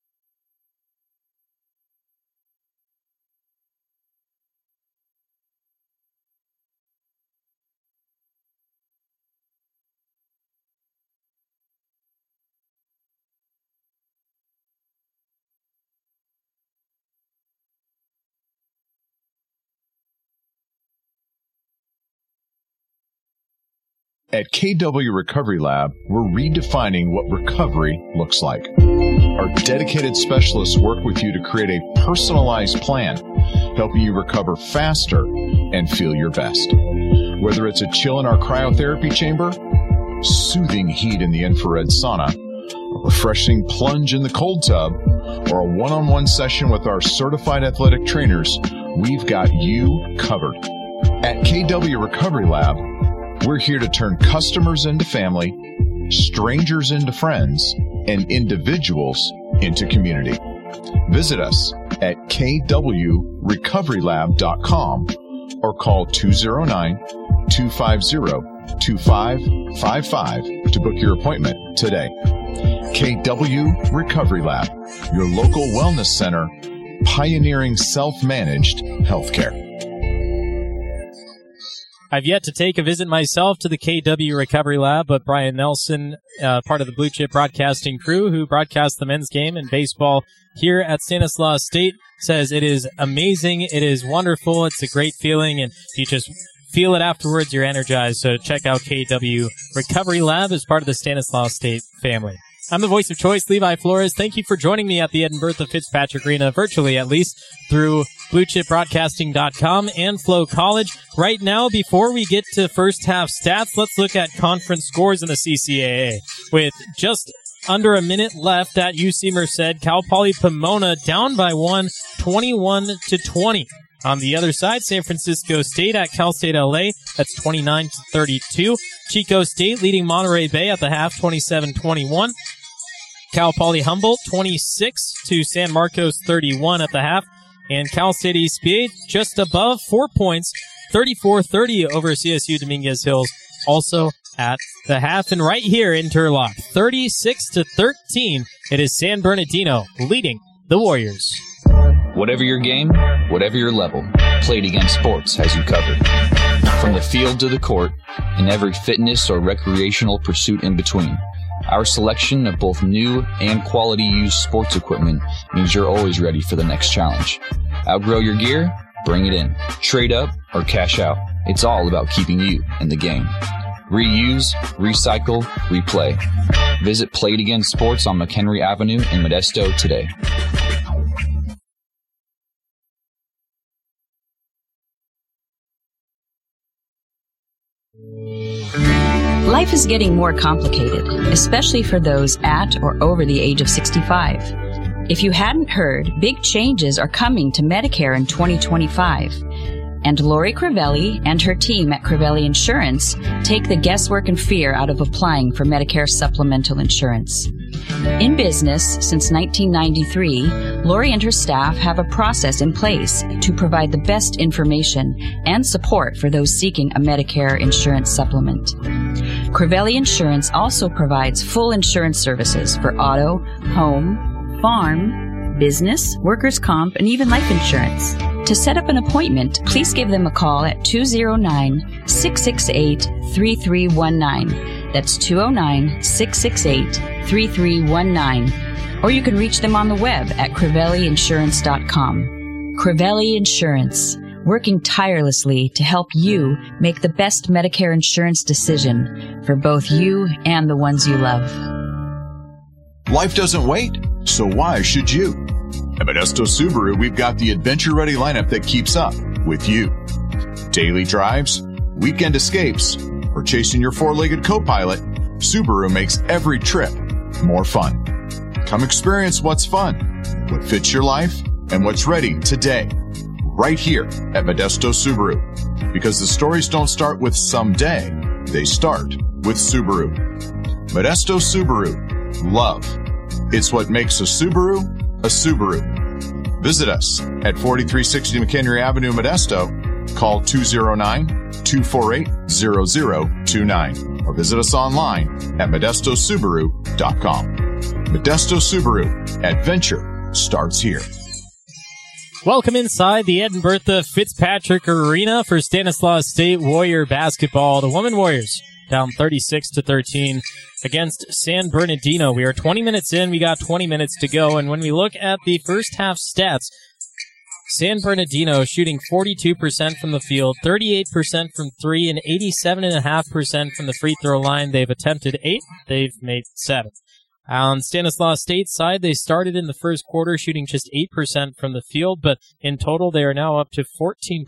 At KW Recovery Lab, we're redefining what recovery looks like. Our dedicated specialists work with you to create a personalized plan, helping you recover faster and feel your best. Whether it's a chill in our cryotherapy chamber, soothing heat in the infrared sauna, a refreshing plunge in the cold tub, or a one-on-one session with our certified athletic trainers, we've got you covered. At KW Recovery Lab, we're here to turn customers into family, strangers into friends, and individuals into community. Visit us at kwrecoverylab.com or call 209-250-2555 to book your appointment today. KW Recovery Lab, your local wellness center, pioneering self-managed healthcare. I've yet to take a visit myself to the KW Recovery Lab, but Brian Nelson, part of the Blue Chip Broadcasting crew who broadcasts the men's game and baseball here at Stanislaus State, says it is amazing, it is wonderful, it's a great feeling, and you just feel it afterwards, you're energized. So check out KW Recovery Lab as part of the Stanislaus State family. I'm the voice of choice, Levi Flores. Thank you for joining me at the Ed and Bertha Fitzpatrick Arena, virtually at least, through BlueChipBroadcasting.com and Flow College. Right now, before we get to first half stats, let's look at conference scores in the CCAA. With just under a minute left at UC Merced, Cal Poly Pomona down by 1, 21-20. On the other side, San Francisco State at Cal State LA, that's 29-32. Chico State leading Monterey Bay at the half, 27-21. Cal Poly Humboldt, 26 to San Marcos, 31 at the half. And Cal State East PA just above 4 points, 34-30 over CSU Dominguez Hills, also at the half. And right here in Turlock, 36-13, it is San Bernardino leading the Warriors. Whatever your game, whatever your level, Play It Again Sports has you covered. From the field to the court, and every fitness or recreational pursuit in between. Our selection of both new and quality used sports equipment means you're always ready for the next challenge. Outgrow your gear? Bring it in. Trade up or cash out. It's all about keeping you in the game. Reuse, recycle, replay. Visit Play It Again Sports on McHenry Avenue in Modesto today. Life is getting more complicated, especially for those at or over the age of 65. If you hadn't heard, big changes are coming to Medicare in 2025. And Lori Crivelli and her team at Crivelli Insurance take the guesswork and fear out of applying for Medicare supplemental insurance. In business since 1993, Lori and her staff have a process in place to provide the best information and support for those seeking a Medicare insurance supplement. Crivelli Insurance also provides full insurance services for auto, home, farm, business, workers' comp, and even life insurance. To set up an appointment, please give them a call at 209-668-3319. That's 209-668-3319. Or you can reach them on the web at crivelliinsurance.com. Crivelli Insurance. working tirelessly to help you make the best Medicare insurance decision for both you and the ones you love. Life doesn't wait, so why should you? At Modesto Subaru, we've got the adventure-ready lineup that keeps up with you. Daily drives, weekend escapes, or chasing your four-legged co-pilot, Subaru makes every trip more fun. Come experience what's fun, what fits your life, and what's ready today, right here at Modesto Subaru. Because the stories don't start with someday, they start with Subaru. Modesto Subaru. Love. It's what makes a Subaru a Subaru. Visit us at 4360 McHenry Avenue, Modesto. Call 209-248-0029 or visit us online at modestosubaru.com. Modesto Subaru. Adventure starts here. Welcome inside the Ed and Bertha Fitzpatrick Arena for Stanislaus State Warrior basketball. The Women Warriors down 36-13 against San Bernardino. We are 20 minutes in. We got 20 minutes to go. And when we look at the first half stats, San Bernardino shooting 42% from the field, 38% from three, and 87.5% from the free throw line. They've attempted 8. They've made 7. On Stanislaus State's side, they started in the first quarter shooting just 8% from the field, but in total they are now up to 14%,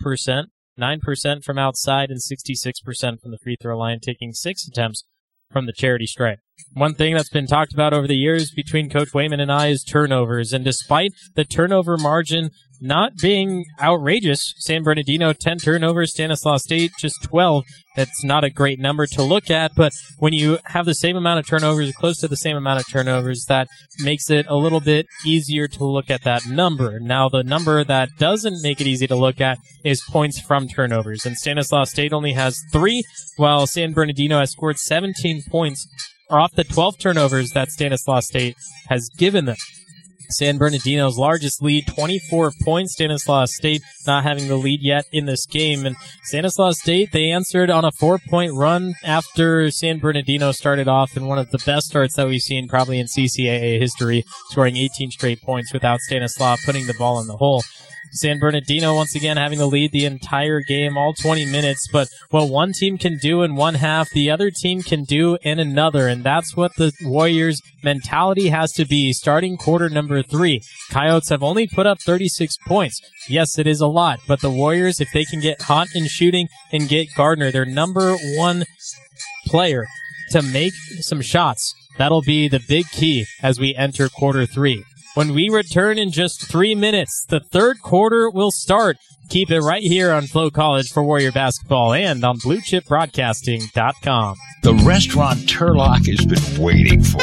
9% from outside, and 66% from the free throw line, taking 6 attempts from the charity stripe. One thing that's been talked about over the years between Coach Wayman and I is turnovers, and despite the turnover margin not being outrageous, San Bernardino 10 turnovers, Stanislaus State just 12. That's not a great number to look at, but when you have the same amount of turnovers, close to the same amount of turnovers, that makes it a little bit easier to look at that number. Now, the number that doesn't make it easy to look at is points from turnovers, and Stanislaus State only has 3, while San Bernardino has scored 17 points off the 12 turnovers that Stanislaus State has given them. San Bernardino's largest lead, 24 points. Stanislaus State not having the lead yet in this game. And Stanislaus State, they answered on a 4-point run after San Bernardino started off in one of the best starts that we've seen probably in CCAA history, scoring 18 straight points without Stanislaus putting the ball in the hole. San Bernardino once again having the lead the entire game, all 20 minutes, but what one team can do in one half, the other team can do in another, and that's what the Warriors' mentality has to be starting quarter number 3. Coyotes have only put up 36 points. Yes, it is a lot, but the Warriors, if they can get hot in shooting and get Gardner, their number 1 player, to make some shots, that'll be the big key as we enter quarter 3. When we return in just 3 minutes, the third quarter will start. Keep it right here on Flow College for Warrior Basketball and on BlueChipBroadcasting.com. The restaurant Turlock has been waiting for.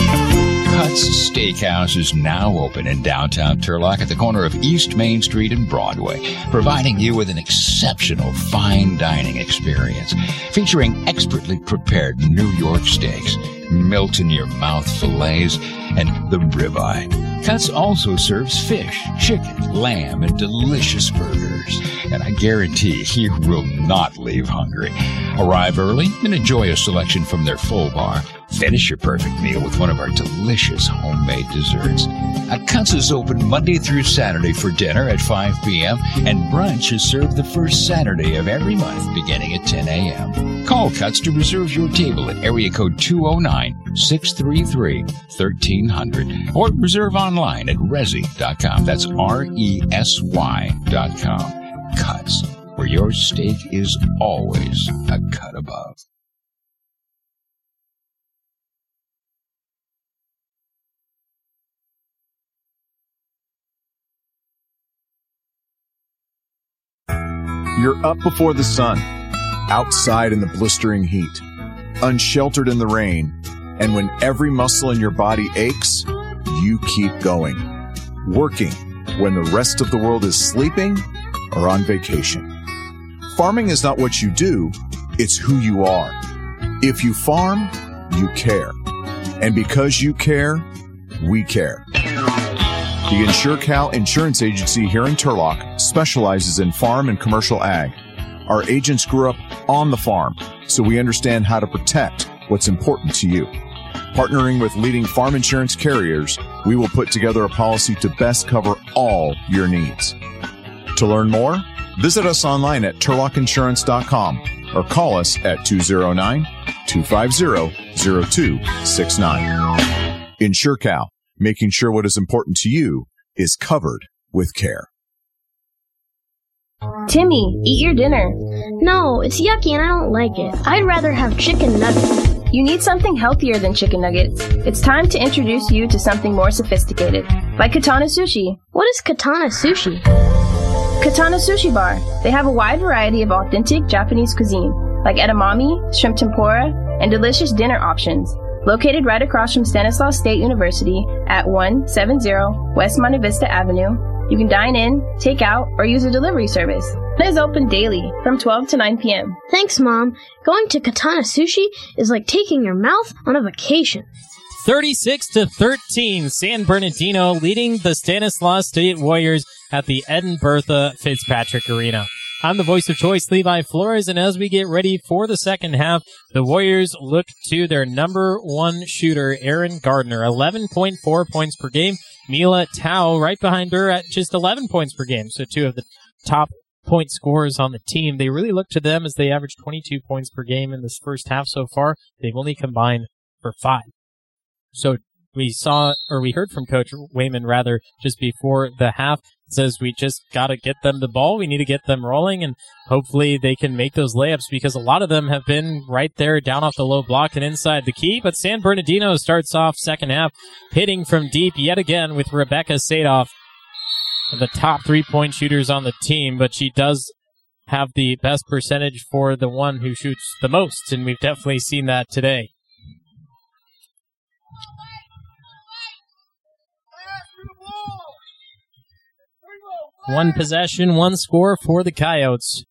Cuts Steakhouse is now open in downtown Turlock at the corner of East Main Street and Broadway, providing you with an exceptional fine dining experience featuring expertly prepared New York steaks, melt-in-your-mouth fillets, and the ribeye. Cuts also serves fish, chicken, lamb, and delicious burgers. And I guarantee you will not leave hungry. Arrive early and enjoy a selection from their full bar. Finish your perfect meal with one of our delicious homemade desserts. Cuts is open Monday through Saturday for dinner at 5 p.m. and brunch is served the first Saturday of every month beginning at 10 a.m. Call Cuts to reserve your table at area code 209-633-1300 or reserve online at Resy.com. That's RESY.com. Cuts, where your steak is always a cut above. You're up before the sun, outside in the blistering heat, unsheltered in the rain, and when every muscle in your body aches, you keep going, working when the rest of the world is sleeping or on vacation. Farming is not what you do, it's who you are. If you farm, you care. And because you care, we care. The InsureCal Insurance Agency here in Turlock specializes in farm and commercial ag. Our agents grew up on the farm, so we understand how to protect what's important to you. Partnering with leading farm insurance carriers, we will put together a policy to best cover all your needs. To learn more, Visit us online at turlockinsurance.com or call us at 209-250-0269. InsureCal, making sure what is important to you is covered with care. Timmy, eat your dinner. No, it's yucky and I don't like it. I'd rather have chicken nuggets. You need something healthier than chicken nuggets. It's time to introduce you to something more sophisticated, like Katana Sushi. What is Katana Sushi? Katana Sushi Bar. They have a wide variety of authentic Japanese cuisine, like edamame, shrimp tempura, and delicious dinner options. Located right across from Stanislaus State University at 170 West Monte Vista Avenue, you can dine in, take out, or use a delivery service. It is open daily from 12 to 9 p.m. Thanks, Mom. Going to Katana Sushi is like taking your mouth on a vacation. 36-13, San Bernardino leading the Stanislaus State Warriors at the Eden Bertha Fitzpatrick Arena. I'm the voice of choice, Levi Flores, and as we get ready for the second half, the Warriors look to their number one shooter, Aaron Gardner, 11.4 points per game. Mila Tao right behind her at just 11 points per game. So two of the top point scorers on the team. They really look to them as they average 22 points per game in this first half so far. They've only combined for 5. So we heard from Coach Wayman rather just before the half. It says we just got to get them the ball. We need to get them rolling, and hopefully they can make those layups because a lot of them have been right there down off the low block and inside the key. But San Bernardino starts off second half hitting from deep yet again with Rebecca Sadoff, the top three-point shooters on the team, but she does have the best percentage for the one who shoots the most, and we've definitely seen that today. One possession, one score for the Coyotes.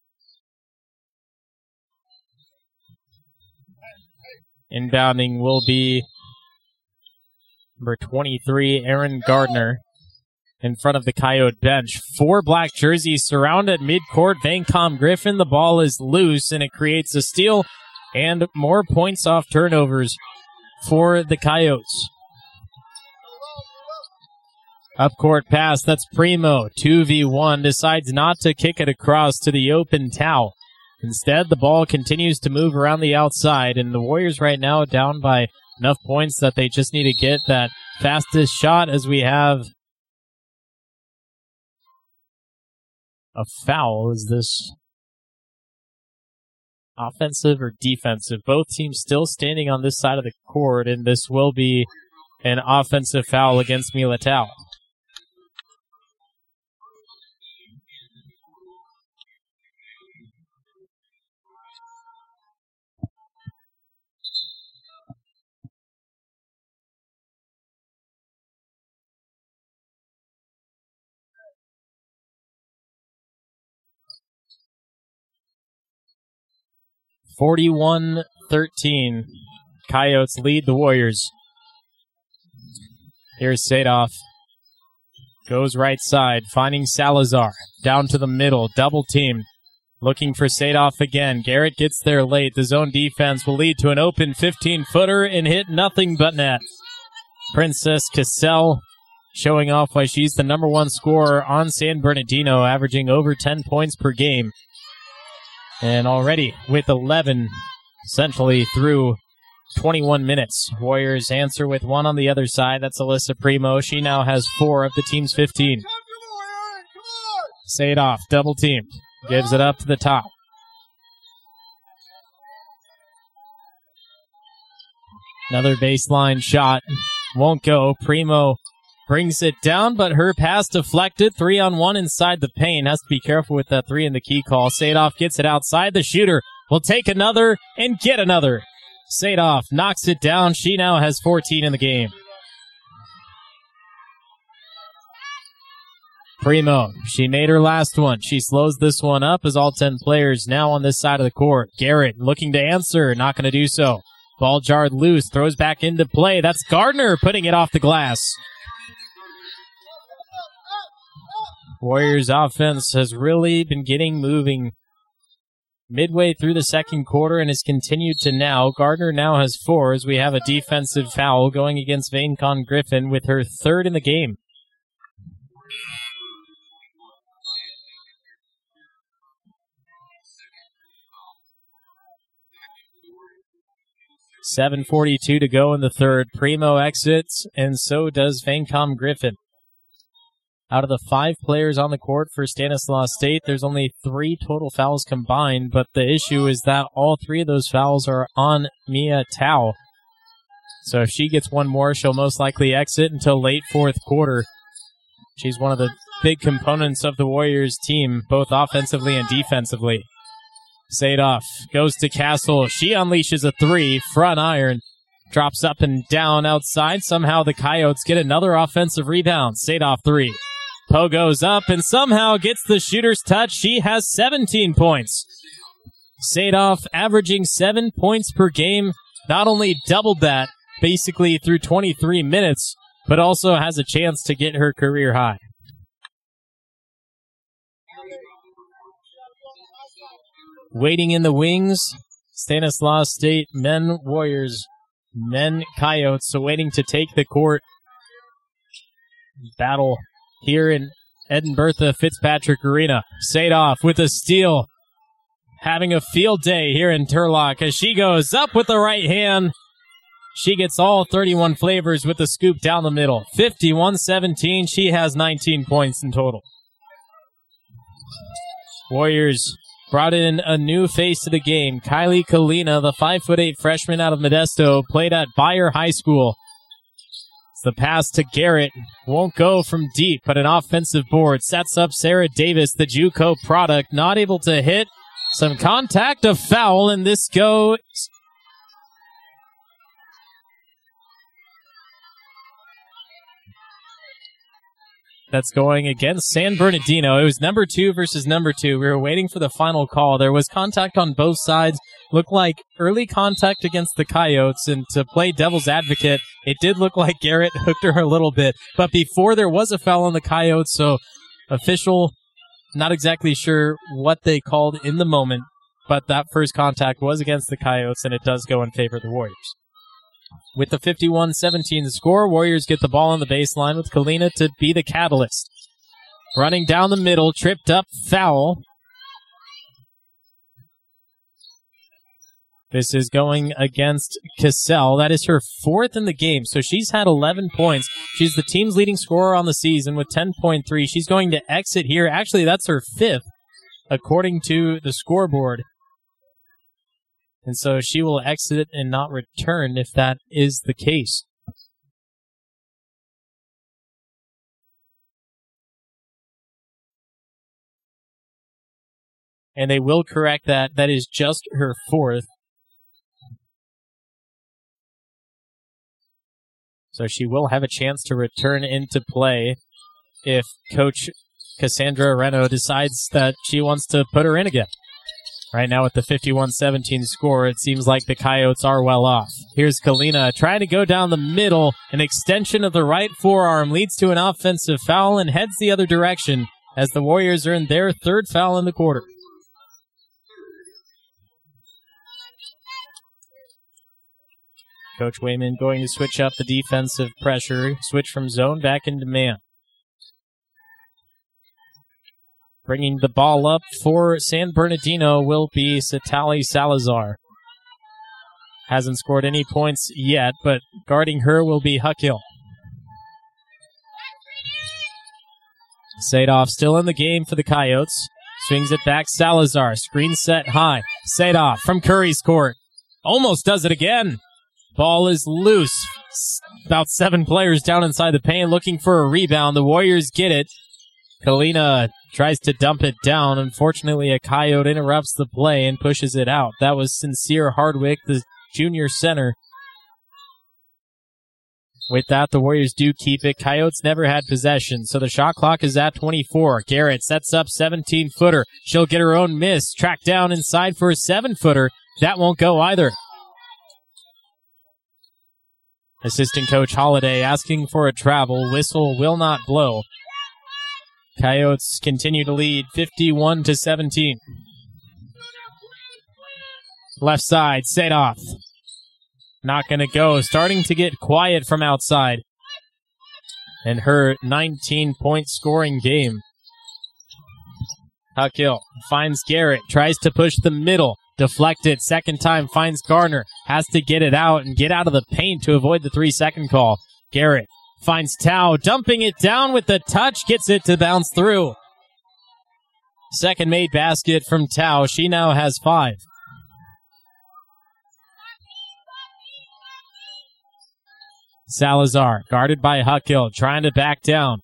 Inbounding will be number 23, Aaron Gardner, in front of the Coyote bench. 4 black jerseys surrounded midcourt. Vancom Griffin, the ball is loose, and it creates a steal and more points off turnovers for the Coyotes. Up-court pass, that's Primo. 2v1, decides not to kick it across to the open Tao. Instead, the ball continues to move around the outside, and the Warriors right now down by enough points that they just need to get that fastest shot as we have a foul. Is this offensive or defensive? Both teams still standing on this side of the court, and this will be an offensive foul against Mila Tao. (41-13). Coyotes lead the Warriors. Here's Sadoff. Goes right side, finding Salazar. Down to the middle, double team. Looking for Sadoff again. Garrett gets there late. The zone defense will lead to an open 15-footer and hit nothing but net. Princess Cassell showing off why she's the number one scorer on San Bernardino, averaging over 10 points per game. And already with 11, essentially through 21 minutes. Warriors answer with one on the other side. That's Alyssa Primo. She now has 4 of the team's 15. Sadoff, double teamed. Gives it up to the top. Another baseline shot. Won't go. Primo brings it down, but her pass deflected. 3-on-1 inside the paint. Has to be careful with that 3 in the key call. Sadoff gets it outside. The shooter will take another and get another. Sadoff knocks it down. She now has 14 in the game. Primo, she made her last one. She slows this one up as all 10 players now on this side of the court. Garrett looking to answer, not going to do so. Ball jarred loose, throws back into play. That's Gardner putting it off the glass. Warriors offense has really been getting moving midway through the second quarter and has continued to now. Gardner now has 4 as we have a defensive foul going against Vancom Griffin with her 3rd in the game. 7:42 to go in the third. Primo exits, and so does Vancom Griffin. Out of the 5 players on the court for Stanislaus State, there's only 3 total fouls combined, but the issue is that all 3 of those fouls are on Mia Tao. So if she gets one more, she'll most likely exit until late fourth quarter. She's one of the big components of the Warriors team, both offensively and defensively. Sadoff goes to Castle. She unleashes a 3, front iron. Drops up and down outside. Somehow the Coyotes get another offensive rebound. Sadoff 3. Poe goes up and somehow gets the shooter's touch. She has 17 points. Sadoff averaging 7 points per game. Not only doubled that basically through 23 minutes, but also has a chance to get her career high. Waiting in the wings, Stanislaus State men Warriors, men Coyotes, waiting to take the court. Battle here in Edinburgh Fitzpatrick Arena. Sadoff with a steal. Having a field day here in Turlock as she goes up with the right hand. She gets all 31 flavors with the scoop down the middle. 51-17. She has 19 points in total. Warriors brought in a new face to the game. Kylie Kalina, the 5'8" freshman out of Modesto, played at Bayer High School. It's the pass to Garrett. Won't go from deep, but an offensive board sets up Sarah Davis, the JUCO product, not able to hit. Some contact, a foul, and this goes. That's going against San Bernardino. It was number 2 versus number 2. We were waiting for the final call. There was contact on both sides. Looked like early contact against the Coyotes, and to play devil's advocate, it did look like Garrett hooked her a little bit. But before there was a foul on the Coyotes, so official, not exactly sure what they called in the moment, but that first contact was against the Coyotes, and it does go in favor of the Warriors. With the 51-17 score, Warriors get the ball on the baseline with Kalina to be the catalyst. Running down the middle, tripped up, foul. This is going against Cassell. That is her 4th in the game, so she's had 11 points. She's the team's leading scorer on the season with 10.3. She's going to exit here. Actually, that's her 5th, according to the scoreboard. And so she will exit and not return if that is the case. And they will correct that. That is just her 4th. So she will have a chance to return into play if Coach Cassandra Reno decides that she wants to put her in again. Right now with the 51-17 score, it seems like the Coyotes are well off. Here's Kalina trying to go down the middle. An extension of the right forearm leads to an offensive foul and heads the other direction as the Warriors earn their 3rd foul in the quarter. Coach Wayman going to switch up the defensive pressure, switch from zone back into man. Bringing the ball up for San Bernardino will be Satali Salazar. Hasn't scored any points yet, but guarding her will be Huckhill. Sadoff still in the game for the Coyotes. Swings it back, Salazar. Screen set high. Sadoff from Curry's court. Almost does it again. Ball is loose. About 7 players down inside the paint looking for a rebound. The Warriors get it. Kalina tries to dump it down. Unfortunately, a Coyote interrupts the play and pushes it out. That was Sincere Hardwick, the junior center. With that, the Warriors do keep it. Coyotes never had possession, so the shot clock is at 24. Garrett sets up 17-footer. She'll get her own miss. Tracked down inside for a 7-footer. That won't go either. Assistant Coach Holiday asking for a travel. Whistle will not blow. Coyotes continue to lead 51-17. Left side, Sadoff. Not going to go. Starting to get quiet from outside. And her 19-point scoring game. Huckhill finds Garrett. Tries to push the middle. Deflected. Second time finds Gardner. Has to get it out and get out of the paint to avoid the 3-second call. Garrett finds Tao, dumping it down with the touch. Gets it to bounce through. Second made basket from Tao. She now has 5. Salazar, guarded by Huckhill, trying to back down.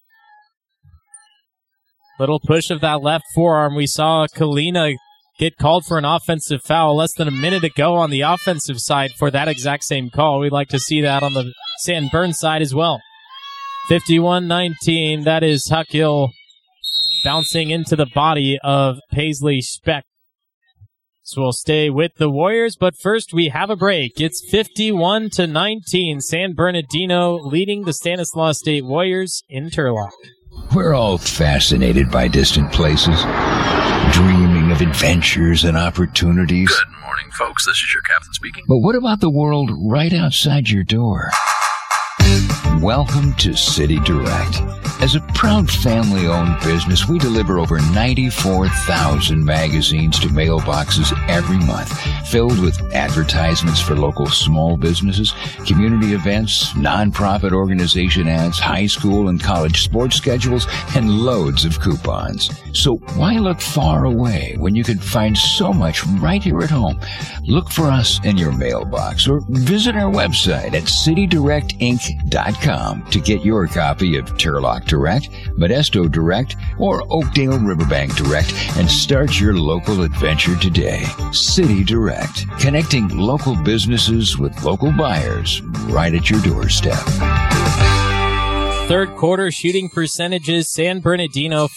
Little push of that left forearm. We saw Kalina get called for an offensive foul less than a minute ago on the offensive side for that exact same call. We'd like to see that on the San Bern side as well. 51-19, that is Huckhill bouncing into the body of Paisley Speck. So we'll stay with the Warriors, but first we have a break. It's 51-19. San Bernardino leading the Stanislaus State Warriors in Turlock. We're all fascinated by distant places, dreaming of adventures and opportunities. Good morning, folks. This is your captain speaking. But what about the world right outside your door? Welcome to City Direct. As a proud family-owned business, we deliver over 94,000 magazines to mailboxes every month, filled with advertisements for local small businesses, community events, nonprofit organization ads, high school and college sports schedules, and loads of coupons. So why look far away when you can find so much right here at home? Look for us in your mailbox or visit our website at citydirectinc.com to get your copy of Turlock Direct, Modesto Direct, or Oakdale Riverbank Direct and start your local adventure today. City Direct, connecting local businesses with local buyers right at your doorstep. Third quarter shooting percentages, San Bernardino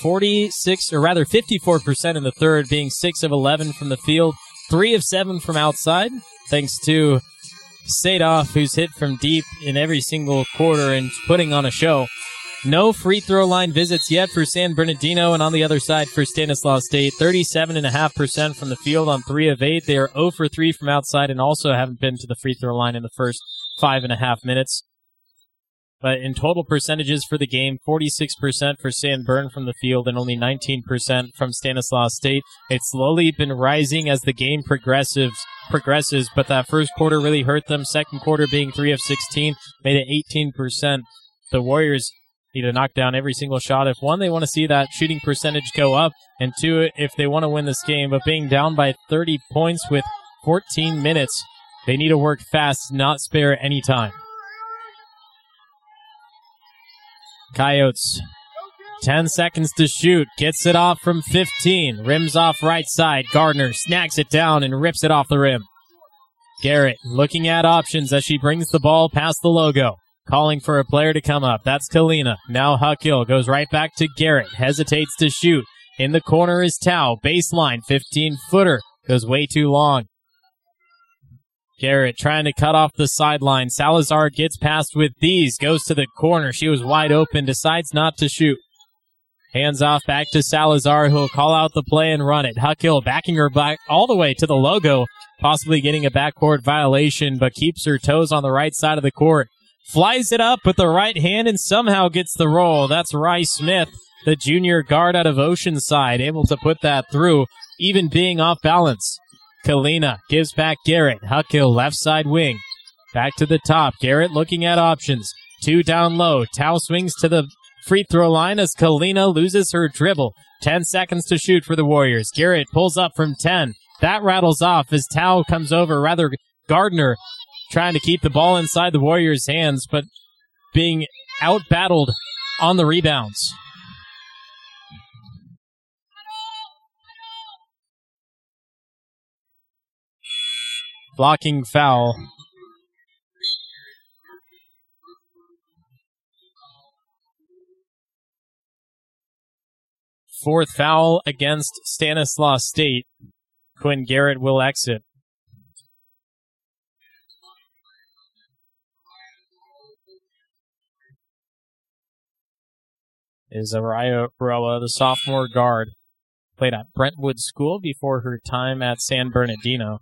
54% in the third, being 6 of 11 from the field, 3 of 7 from outside, thanks to Sadoff, who's hit from deep in every single quarter and putting on a show. No free throw line visits yet for San Bernardino, and on the other side for Stanislaus State, 37.5% from the field on 3 of 8. They are 0 for 3 from outside and also haven't been to the free throw line in the first 5.5 minutes. But in total percentages for the game, 46% for San Bern from the field and only 19% from Stanislaus State. It's slowly been rising as the game progresses, but that first quarter really hurt them. Second quarter being 3 of 16, made it 18%. The Warriors need to knock down every single shot. If one, they want to see that shooting percentage go up, and two, if they want to win this game. But being down by 30 points with 14 minutes, they need to work fast, not spare any time. Coyotes, 10 seconds to shoot, gets it off from 15, rims off right side. Gardner snags it down and rips it off the rim. Garrett looking at options as she brings the ball past the logo. Calling for a player to come up. That's Kalina. Now Huckhill goes right back to Garrett. Hesitates to shoot. In the corner is Tao. Baseline, 15-footer. Goes way too long. Garrett trying to cut off the sideline. Salazar gets past with these. Goes to the corner. She was wide open. Decides not to shoot. Hands off back to Salazar, who'll call out the play and run it. Huckhill backing her back all the way to the logo. Possibly getting a backcourt violation, but keeps her toes on the right side of the court. Flies it up with the right hand and somehow gets the roll. That's Rye Smith, the junior guard out of Oceanside, able to put that through, even being off balance. Kalina gives back Garrett. Huckhill left side wing. Back to the top. Garrett looking at options. 2 down low. Tao swings to the free throw line as Kalina loses her dribble. 10 seconds to shoot for the Warriors. Garrett pulls up from 10. That rattles off as Tao comes over. Gardner trying to keep the ball inside the Warriors' hands, but being out-battled on the rebounds. Blocking foul. Fourth foul against Stanislaus State. Quinn Garrett will exit. Is Araya Roa, the sophomore guard. Played at Brentwood School before her time at San Bernardino.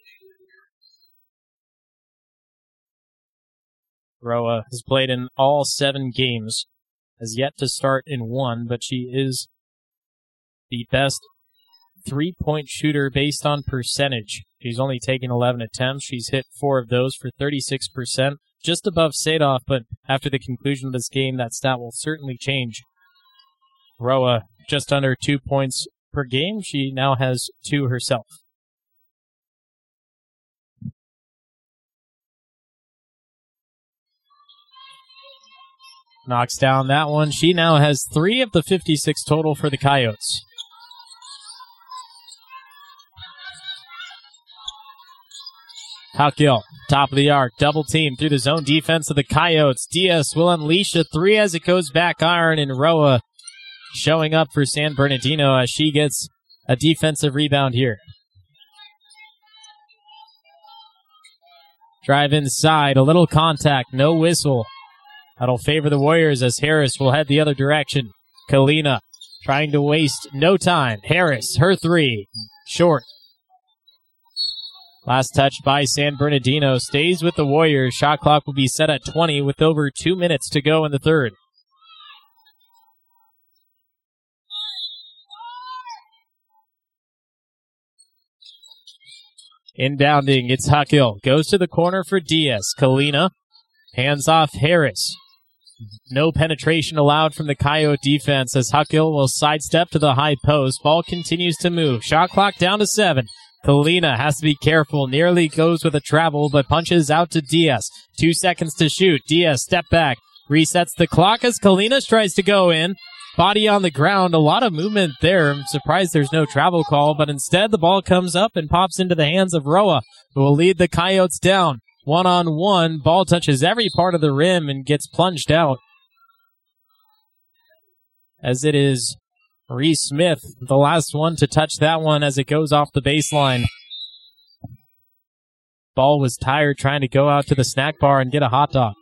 Roa has played in all 7 games, has yet to start in 1, but she is the best three-point shooter based on percentage. She's only taken 11 attempts. She's hit 4 of those for 36%, just above Sadov, but after the conclusion of this game, that stat will certainly change. Roa just under 2 points per game. She now has 2 herself. Knocks down that one. She now has 3 of the 56 total for the Coyotes. Huckhill, top of the arc, double team through the zone defense of the Coyotes. Diaz will unleash a 3 as it goes back iron, and Roa showing up for San Bernardino as she gets a defensive rebound here. Drive inside, a little contact, no whistle. That'll favor the Warriors as Harris will head the other direction. Kalina trying to waste no time. Harris, her 3, short. Last touch by San Bernardino stays with the Warriors. Shot clock will be set at 20 with over 2 minutes to go in the third. Inbounding, it's Huckhill. Goes to the corner for Diaz. Kalina hands off Harris. No penetration allowed from the Coyote defense as Huckhill will sidestep to the high post. Ball continues to move. Shot clock down to 7. Kalina has to be careful. Nearly goes with a travel, but punches out to Diaz. 2 seconds to shoot. Diaz step back. Resets the clock as Kalina tries to go in. Body on the ground. A lot of movement there. I'm surprised there's no travel call, but instead the ball comes up and pops into the hands of Roa, who will lead the Coyotes down. 1-on-1, ball touches every part of the rim and gets plunged out. As it is Reese Smith, the last one to touch that one as it goes off the baseline. Ball was tired trying to go out to the snack bar and get a hot dog.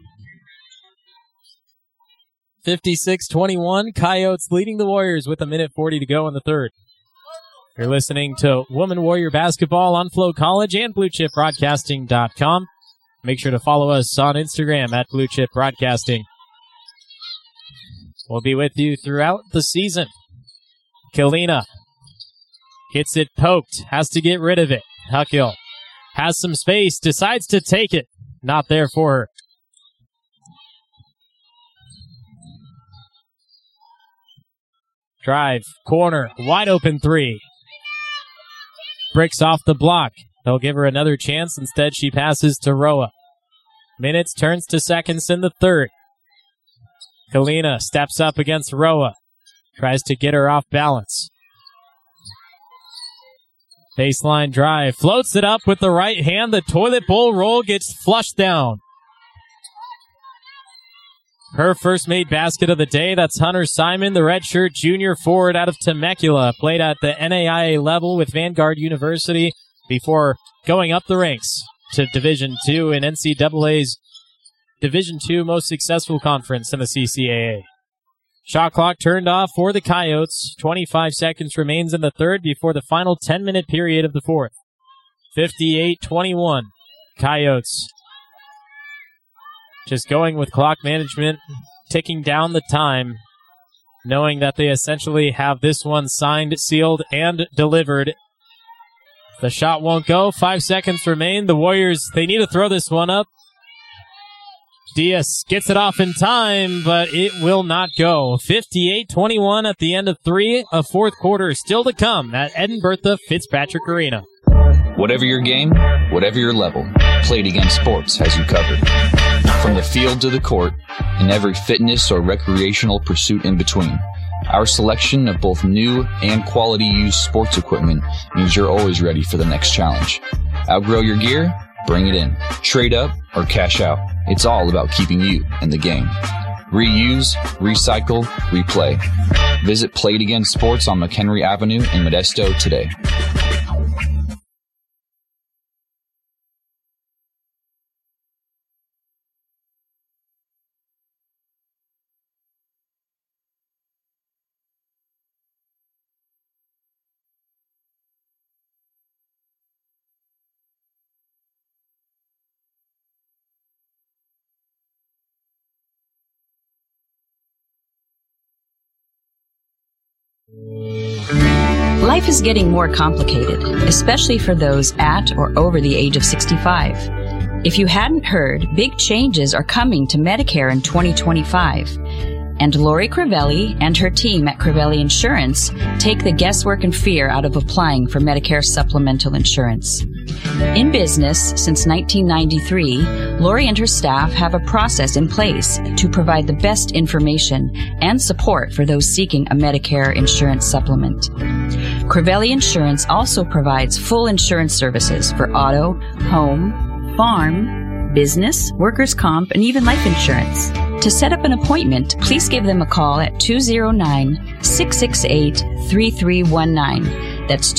56-21, Coyotes leading the Warriors with 1:40 to go in the third. You're listening to Woman Warrior Basketball on Flow College and BlueChipBroadcasting.com. Make sure to follow us on Instagram at Blue Chip Broadcasting. We'll be with you throughout the season. Kalina gets it poked, has to get rid of it. Huckhill has some space, decides to take it. Not there for her. Drive, corner, wide open 3. Bricks off the block. They'll give her another chance. Instead, she passes to Roa. Minutes turns to seconds in the third. Kalina steps up against Roa. Tries to get her off balance. Baseline drive. Floats it up with the right hand. The toilet bowl roll gets flushed down. Her first made basket of the day. That's Hunter Simon, the redshirt junior forward out of Temecula. Played at the NAIA level with Vanguard University before going up the ranks to Division II in NCAA's Division II most successful conference in the CCAA. Shot clock turned off for the Coyotes. 25 seconds remains in the third before the final 10-minute period of the fourth. 58-21. Coyotes just going with clock management, ticking down the time, knowing that they essentially have this one signed, sealed, and delivered. The shot won't go. 5 seconds remain. The Warriors, they need to throw this one up. Diaz gets it off in time, but it will not go. 58-21 at the end of 3. A fourth quarter still to come at Ed and Bertha Fitzpatrick Arena. Whatever your game, whatever your level, Played Again Sports has you covered. From the field to the court, and every fitness or recreational pursuit in between. Our selection of both new and quality used sports equipment means you're always ready for the next challenge. Outgrow your gear? Bring it in. Trade up or cash out. It's all about keeping you in the game. Reuse, recycle, replay. Visit Played Again Sports on McHenry Avenue in Modesto today. Life is getting more complicated, especially for those at or over the age of 65. If you hadn't heard, big changes are coming to Medicare in 2025. And Lori Crivelli and her team at Crivelli Insurance take the guesswork and fear out of applying for Medicare supplemental insurance. In business since 1993, Lori and her staff have a process in place to provide the best information and support for those seeking a Medicare insurance supplement. Crivelli Insurance also provides full insurance services for auto, home, farm, business, workers' comp, and even life insurance. To set up an appointment, please give them a call at 209-668-3319. That's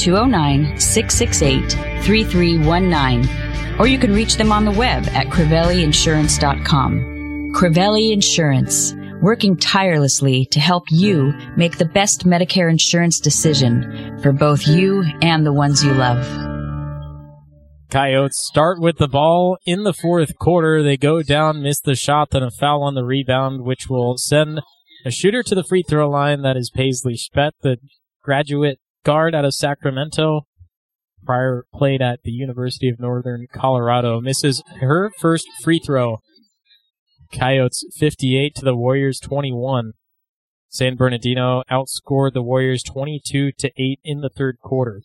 209-668-3319. Or you can reach them on the web at crivelliinsurance.com. Crivelli Insurance, working tirelessly to help you make the best Medicare insurance decision for both you and the ones you love. Coyotes start with the ball in the fourth quarter. They go down, miss the shot, then a foul on the rebound, which will send a shooter to the free throw line. That is Paisley Spett, the graduate guard out of Sacramento. Prior played at the University of Northern Colorado. Misses her first free throw. Coyotes 58 to the Warriors 21. San Bernardino outscored the Warriors 22-8 in the third quarter.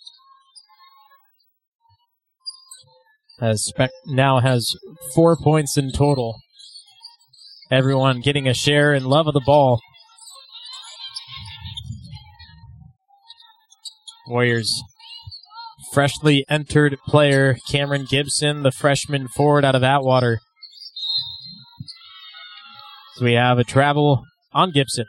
As Spett now has 4 points in total. Everyone getting a share and love of the ball. Warriors freshly entered player Cameron Gibson, the freshman forward out of Atwater. So we have a travel on Gibson.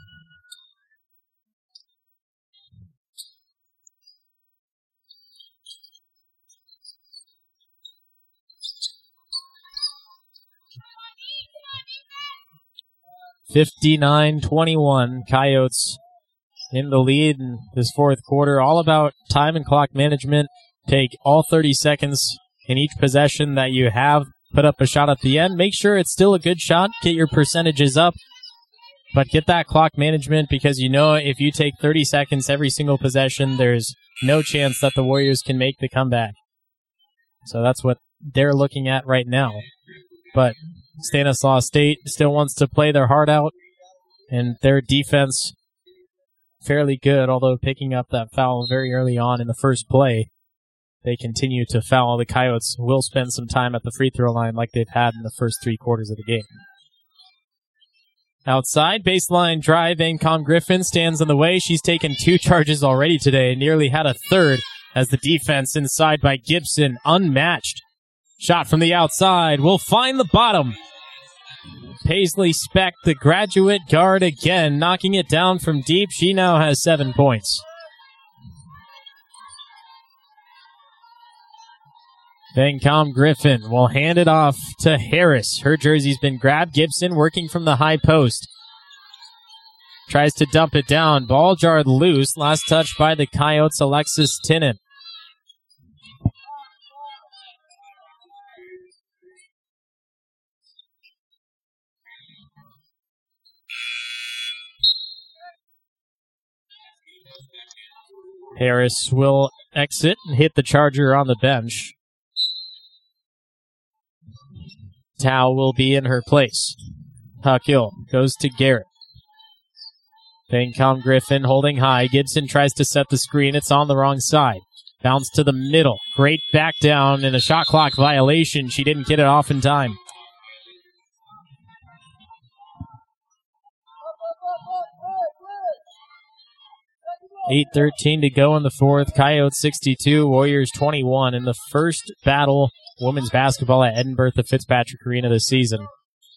(59-21), Coyotes in the lead in this fourth quarter. All about time and clock management. Take all 30 seconds in each possession that you have. Put up a shot at the end. Make sure it's still a good shot. Get your percentages up. But get that clock management, because you know if you take 30 seconds every single possession, there's no chance that the Warriors can make the comeback. So that's what they're looking at right now. But Stanislaus State still wants to play their heart out, and their defense fairly good, although picking up that foul very early on in the first play. They continue to foul. The Coyotes will spend some time at the free throw line like they've had in the first 3 quarters of the game. Outside, baseline drive, Ancom Griffin stands in the way. She's taken 2 charges already today, nearly had a third as the defense inside by Gibson, unmatched. Shot from the outside will find the bottom. Paisley Spett, the graduate guard again, knocking it down from deep. She now has 7 points. Ancom Griffin will hand it off to Harris. Her jersey's been grabbed. Gibson working from the high post. Tries to dump it down. Ball jarred loose. Last touch by the Coyotes, Alexis Tinnen. Harris will exit and hit the charger on the bench. Tao will be in her place. Huckhill goes to Garrett. Ancom Griffin holding high. Gibson tries to set the screen. It's on the wrong side. Bounce to the middle. Great back down and a shot clock violation. She didn't get it off in time. .8:13 to go in the fourth. Coyotes 62, Warriors 21 in the first battle women's basketball at Edinburgh Fitzpatrick Arena this season.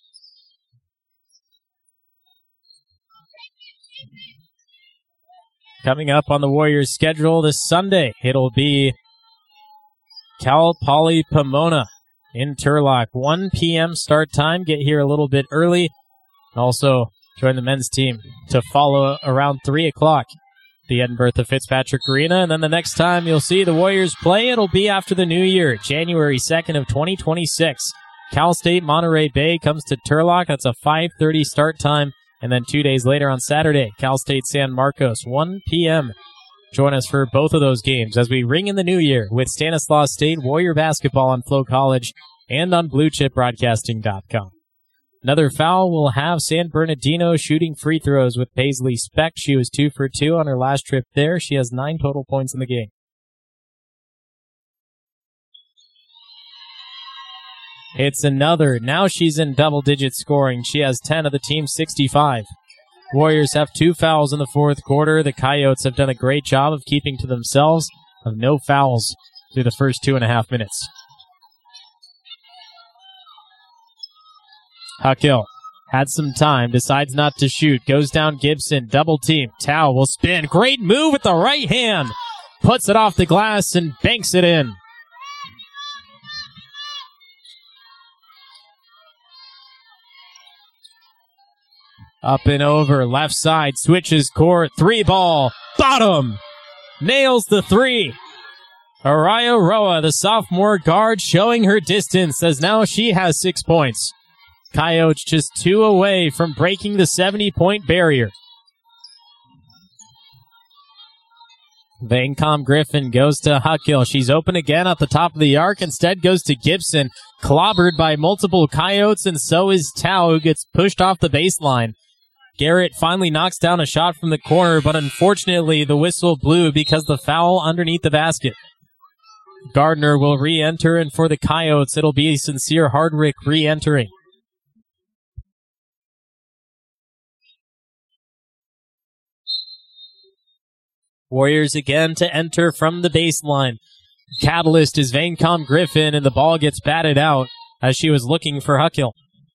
Coming up on the Warriors' schedule this Sunday, it'll be Cal Poly Pomona in Turlock. 1 p.m. start time. Get here a little bit early. Also, join the men's team to follow around 3 o'clock. The Edinburgh Fitzpatrick Arena, and then the next time you'll see the Warriors play, it'll be after the new year, January 2nd of 2026. Cal State Monterey Bay comes to Turlock. That's a 5:30 start time, and then 2 days later on Saturday, Cal State San Marcos, 1 p.m. Join us for both of those games as we ring in the new year with Stanislaus State Warrior basketball on Flow College and on BlueChipBroadcasting.com. Another foul will have San Bernardino shooting free throws with Paisley Speck. She was 2 for 2 on her last trip there. She has 9 total points in the game. It's another. Now she's in double-digit scoring. She has 10 of the team's 65. Warriors have 2 fouls in the fourth quarter. The Coyotes have done a great job of keeping to themselves of no fouls through the first 2.5 minutes. Huckhill had some time, decides not to shoot, goes down Gibson, double team. Tao will spin. Great move with the right hand. Puts it off the glass and banks it in. Up and over, left side, switches court, 3-ball, bottom, nails the 3. Araya Roa, the sophomore guard, showing her distance as now she has 6 points. Coyotes just 2 away from breaking the 70-point barrier. Vancom Griffin goes to Huckhill. She's open again at the top of the arc. Instead goes to Gibson, clobbered by multiple Coyotes, and so is Tao, who gets pushed off the baseline. Garrett finally knocks down a shot from the corner, but unfortunately the whistle blew because the foul underneath the basket. Gardner will re-enter, and for the Coyotes, it'll be Sincere Hardwick re-entering. Warriors again to enter from the baseline. Catalyst is Vancom Griffin, and the ball gets batted out as she was looking for Huckhill.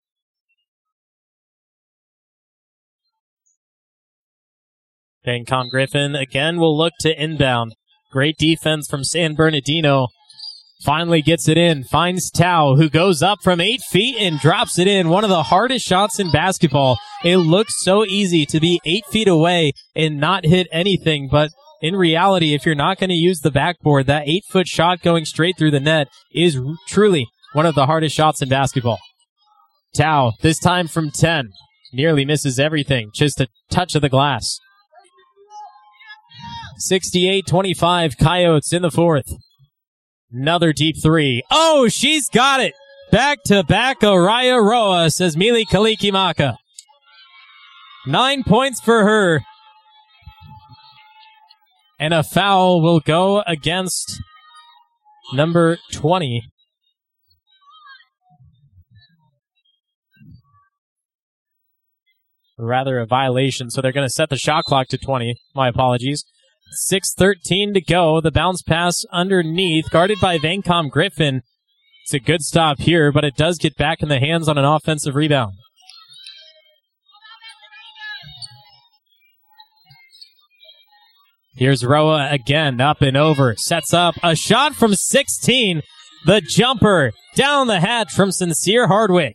Vancom Griffin again will look to inbound. Great defense from San Bernardino. Finally gets it in. Finds Tao, who goes up from 8 feet and drops it in. One of the hardest shots in basketball. It looks so easy to be 8 feet away and not hit anything, but in reality, if you're not going to use the backboard, that 8-foot shot going straight through the net is truly one of the hardest shots in basketball. Tao, this time from 10, nearly misses everything. Just a touch of the glass. 68-25, Coyotes in the fourth. Another deep 3. Oh, she's got it! Back-to-back Araya Roa, says Mili Kalikimaka. 9 points for her. And a foul will go against number 20. Rather, a violation, so they're going to set the shot clock to 20. My apologies. 6:13 to go. The bounce pass underneath, guarded by Vancom Griffin. It's a good stop here, but it does get back in the hands on an offensive rebound. Here's Roa again, up and over. Sets up a shot from 16. The jumper down the hatch from Sincere Hardwick.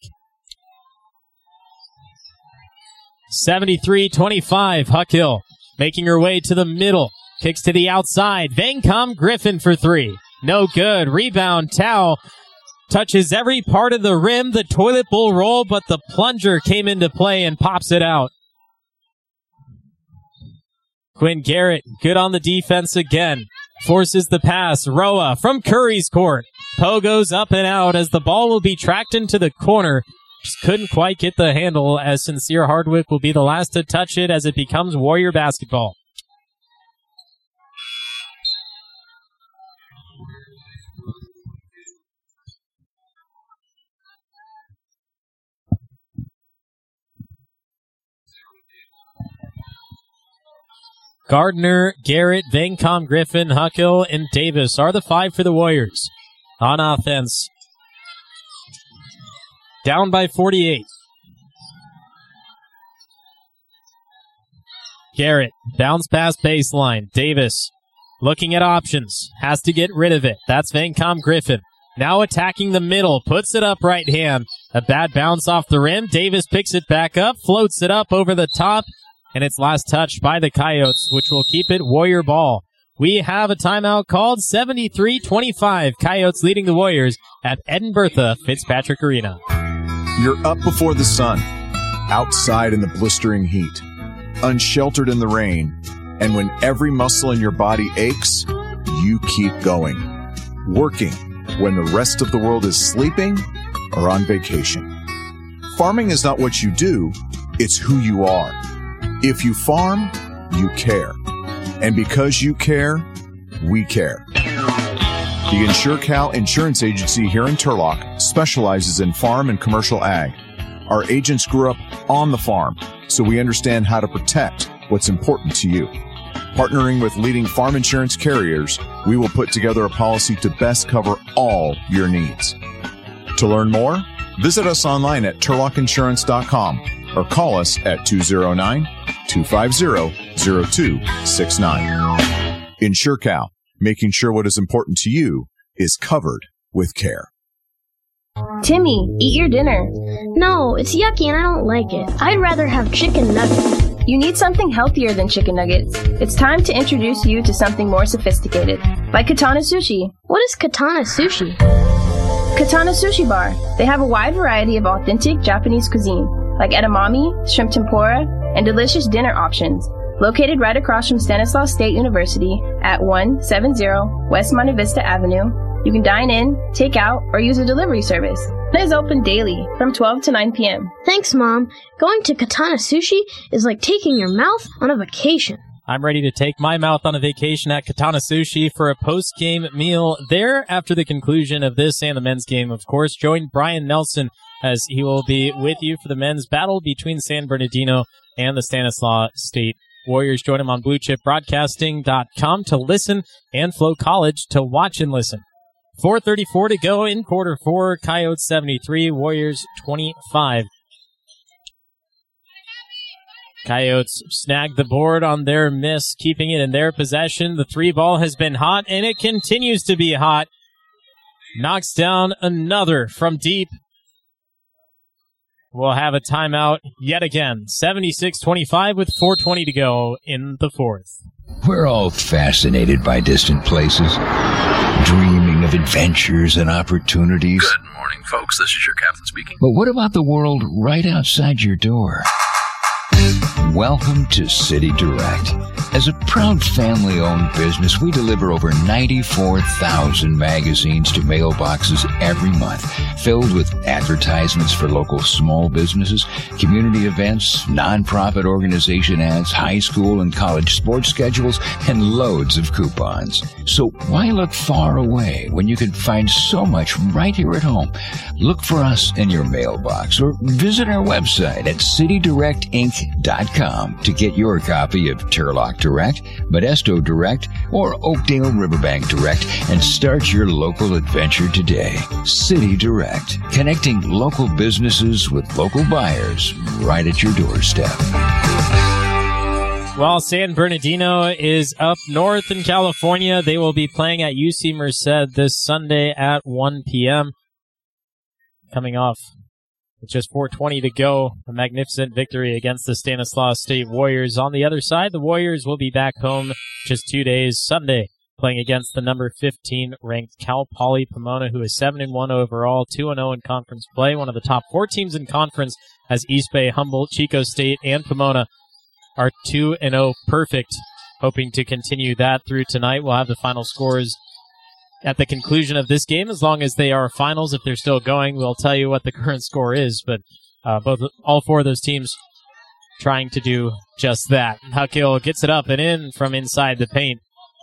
73-25, Huckhill making her way to the middle. Kicks to the outside. Vancom Griffin for 3. No good. Rebound. Tao touches every part of the rim, the toilet bowl roll, but the plunger came into play and pops it out. Quinn Garrett, good on the defense again. Forces the pass. Roa from Curry's court. Poe goes up and out as the ball will be tracked into the corner. Just couldn't quite get the handle as Sincere Hardwick will be the last to touch it as it becomes Warrior basketball. Gardner, Garrett, Vancom Griffin, Huckhill, and Davis are the 5 for the Warriors. On offense, down by 48. Garrett, bounce pass baseline. Davis, looking at options, has to get rid of it. That's Vancom Griffin. Now attacking the middle, puts it up right hand. A bad bounce off the rim. Davis picks it back up, floats it up over the top, and it's last touched by the Coyotes, which will keep it Warrior ball. We have a timeout called. 73-25. Coyotes leading the Warriors at Ed & Bertha Fitzpatrick Arena. You're up before the sun, outside in the blistering heat, unsheltered in the rain, And when every muscle in your body aches, you keep going. Working when the rest of the world is sleeping or on vacation. Farming is not what you do, it's who you are. If you farm, you care. And because you care, we care. The InsureCal Insurance Agency here in Turlock specializes in farm and commercial ag. Our agents grew up on the farm, so we understand how to protect what's important to you. Partnering with leading farm insurance carriers, we will put together a policy to best cover all your needs. To learn more, visit us online at turlockinsurance.com or call us at 209-250-0269. InsureCal, making sure what is important to you is covered with care. Timmy, eat your dinner. No, it's yucky and I don't like it. I'd rather have chicken nuggets. You need something healthier than chicken nuggets. It's time to introduce you to something more sophisticated, like Katana Sushi. What is Katana Sushi? Katana Sushi Bar. They have a wide variety of authentic Japanese cuisine, like edamame, shrimp tempura, and delicious dinner options. Located right across from Stanislaus State University at 170 West Monte Vista Avenue, you can dine in, take out, or use a delivery service. It is open daily from 12 to 9 p.m. Thanks, Mom. Going to Katana Sushi is like taking your mouth on a vacation. I'm ready to take my mouth on a vacation at Katana Sushi for a post-game meal there after the conclusion of this and the men's game. Of course, join Brian Nelson as he will be with you for the men's battle between San Bernardino and the Stanislaus State Warriors. Join him on BlueChipBroadcasting.com to listen and Flow College to watch and listen. 4:34 to go in quarter four. Coyotes 73, Warriors 25. Coyotes snag the board on their miss, keeping it in their possession. The three ball has been hot, and it continues to be hot. Knocks down another from deep. We'll have a timeout yet again. 76-25 with 4:20 to go in the fourth. We're all fascinated by distant places, dreaming of adventures and opportunities. Good morning, folks. This is your captain speaking. But what about the world right outside your door? Welcome to City Direct. As a proud family-owned business, we deliver over 94,000 magazines to mailboxes every month, filled with advertisements for local small businesses, community events, nonprofit organization ads, high school and college sports schedules, and loads of coupons. So why look far away when you can find so much right here at home? Look for us in your mailbox or visit our website at citydirectinc.com to get your copy of Turlock Direct, Modesto Direct, or Oakdale Riverbank Direct and start your local adventure today. City Direct, connecting local businesses with local buyers right at your doorstep. While San Bernardino is up north in California, they will be playing at UC Merced this Sunday at 1 p.m. Coming off with just 4:20 to go, a magnificent victory against the Stanislaus State Warriors. On the other side, the Warriors will be back home just 2 days, Sunday, playing against the number 15 ranked Cal Poly Pomona, who is 7-1 overall, 2-0 in conference play, one of the top 4 teams in conference, as East Bay, Humboldt, Chico State, and Pomona are 2-0 perfect, hoping to continue that through tonight. We'll have the final scores at the conclusion of this game, as long as they are finals. If they're still going, we'll tell you what the current score is, but all 4 of those teams trying to do just that. Huckhill gets it up and in from inside the paint.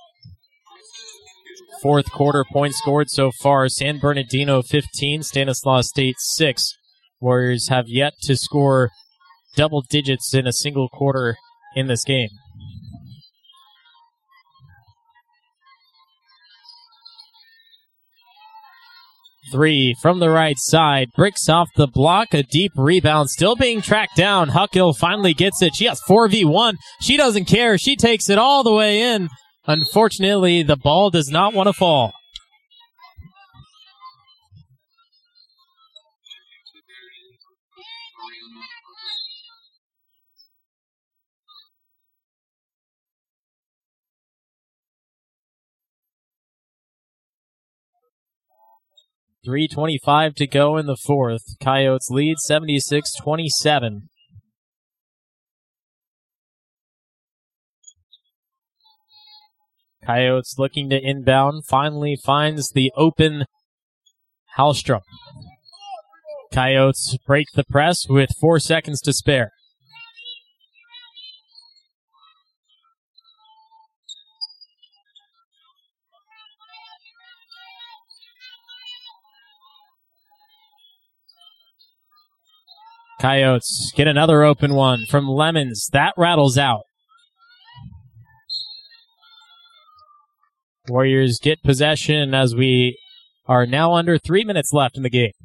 Fourth quarter points scored so far. San Bernardino 15, Stanislaus State 6. Warriors have yet to score double digits in a single quarter in this game. Three from the right side. Bricks off the block. A deep rebound. Still being tracked down. Huckhill finally gets it. She has 4v1. She doesn't care. She takes it all the way in. Unfortunately, the ball does not want to fall. .325 to go in the fourth. Coyotes lead 76-27. Coyotes looking to inbound, finally finds the open Hallstrom. Coyotes break the press with 4 seconds to spare. Coyotes get another open one from Lemons. That rattles out. Warriors get possession as we are now under 3 minutes left in the game.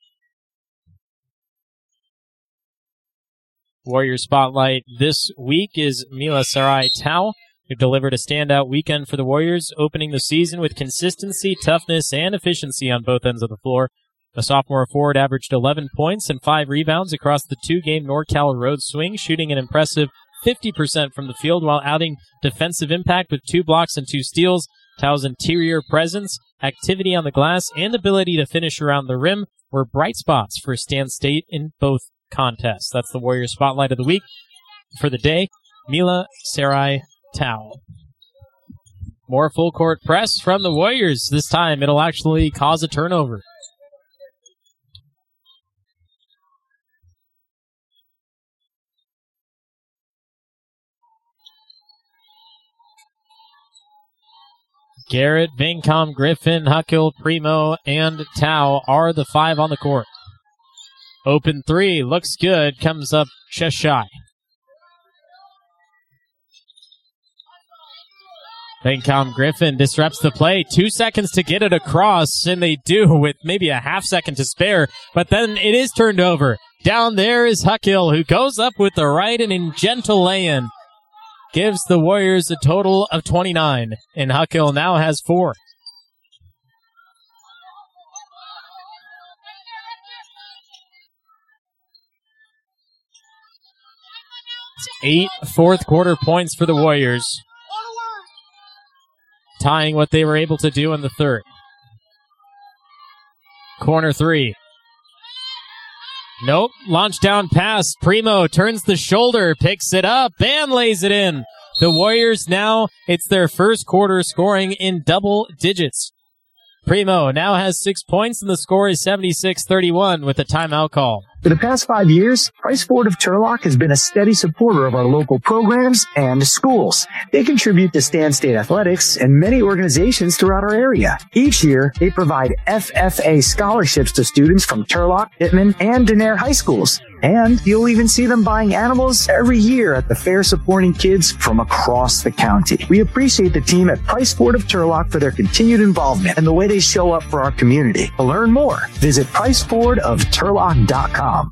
Warrior spotlight this week is Mila Sarai-Tau, who delivered a standout weekend for the Warriors, opening the season with consistency, toughness, and efficiency on both ends of the floor. The sophomore forward averaged 11 points and 5 rebounds across the 2-game NorCal road swing, shooting an impressive 50% from the field while adding defensive impact with 2 blocks and 2 steals. Tau's interior presence, activity on the glass, and ability to finish around the rim were bright spots for Stan State in both contests. That's the Warrior spotlight of the week. For the day, Mila Sarai-Tau. More full court press from the Warriors. This time it'll actually cause a turnover. Garrett, Vaincom, Griffin, Huckill, Primo, and Tau are the 5 on the court. Open 3, looks good, comes up just shy. Vaincom, Griffin disrupts the play. 2 seconds to get it across, and they do with maybe a half second to spare, but then it is turned over. Down there is Huckill, who goes up with the right and in gentle lay-in. Gives the Warriors a total of 29, and Huckill now has 4. It's 8 fourth-quarter points for the Warriors, tying what they were able to do in the third. Corner 3. Nope. Launch down pass. Primo turns the shoulder, picks it up, and lays it in. The Warriors now, it's their first quarter scoring in double digits. Primo now has 6 points, and the score is 76-31 with a timeout call. For the past 5 years, Price Ford of Turlock has been a steady supporter of our local programs and schools. They contribute to Stan State athletics and many organizations throughout our area. Each year, they provide FFA scholarships to students from Turlock, Pittman, and Denair high schools. And you'll even see them buying animals every year at the fair, supporting kids from across the county. We appreciate the team at Price Ford of Turlock for their continued involvement and the way they show up for our community. To learn more, visit PriceFordofTurlock.com.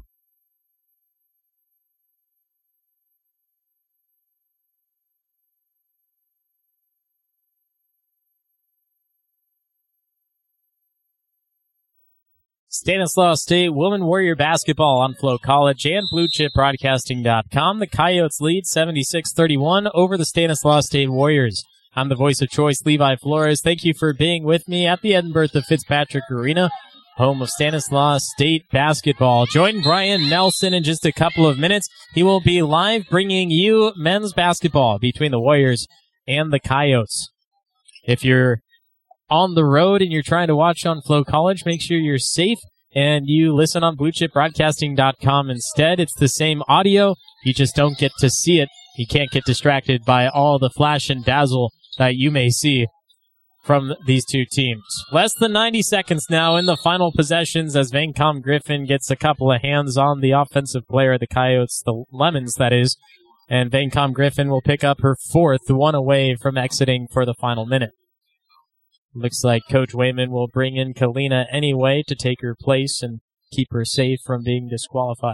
Stanislaus State Women Warrior Basketball on Flow College and BlueChipBroadcasting.com. The Coyotes lead 76-31 over the Stanislaus State Warriors. I'm the voice of choice, Levi Flores. Thank you for being with me at the Ed and Bertha Fitzpatrick Arena, home of Stanislaus State basketball. Join Brian Nelson in just a couple of minutes. He will be live bringing you men's basketball between the Warriors and the Coyotes. If you're on the road and you're trying to watch on Flow College, make sure you're safe and you listen on BlueChipBroadcasting.com instead. It's the same audio. You just don't get to see it. You can't get distracted by all the flash and dazzle that you may see from these two teams. Less than 90 seconds now in the final possessions as Vaincom Griffin gets a couple of hands on the offensive player of the Coyotes, the Lemons, that is. And Vaincom Griffin will pick up her 4th, one away from exiting for the final minute. Looks like Coach Wayman will bring in Kalina anyway to take her place and keep her safe from being disqualified.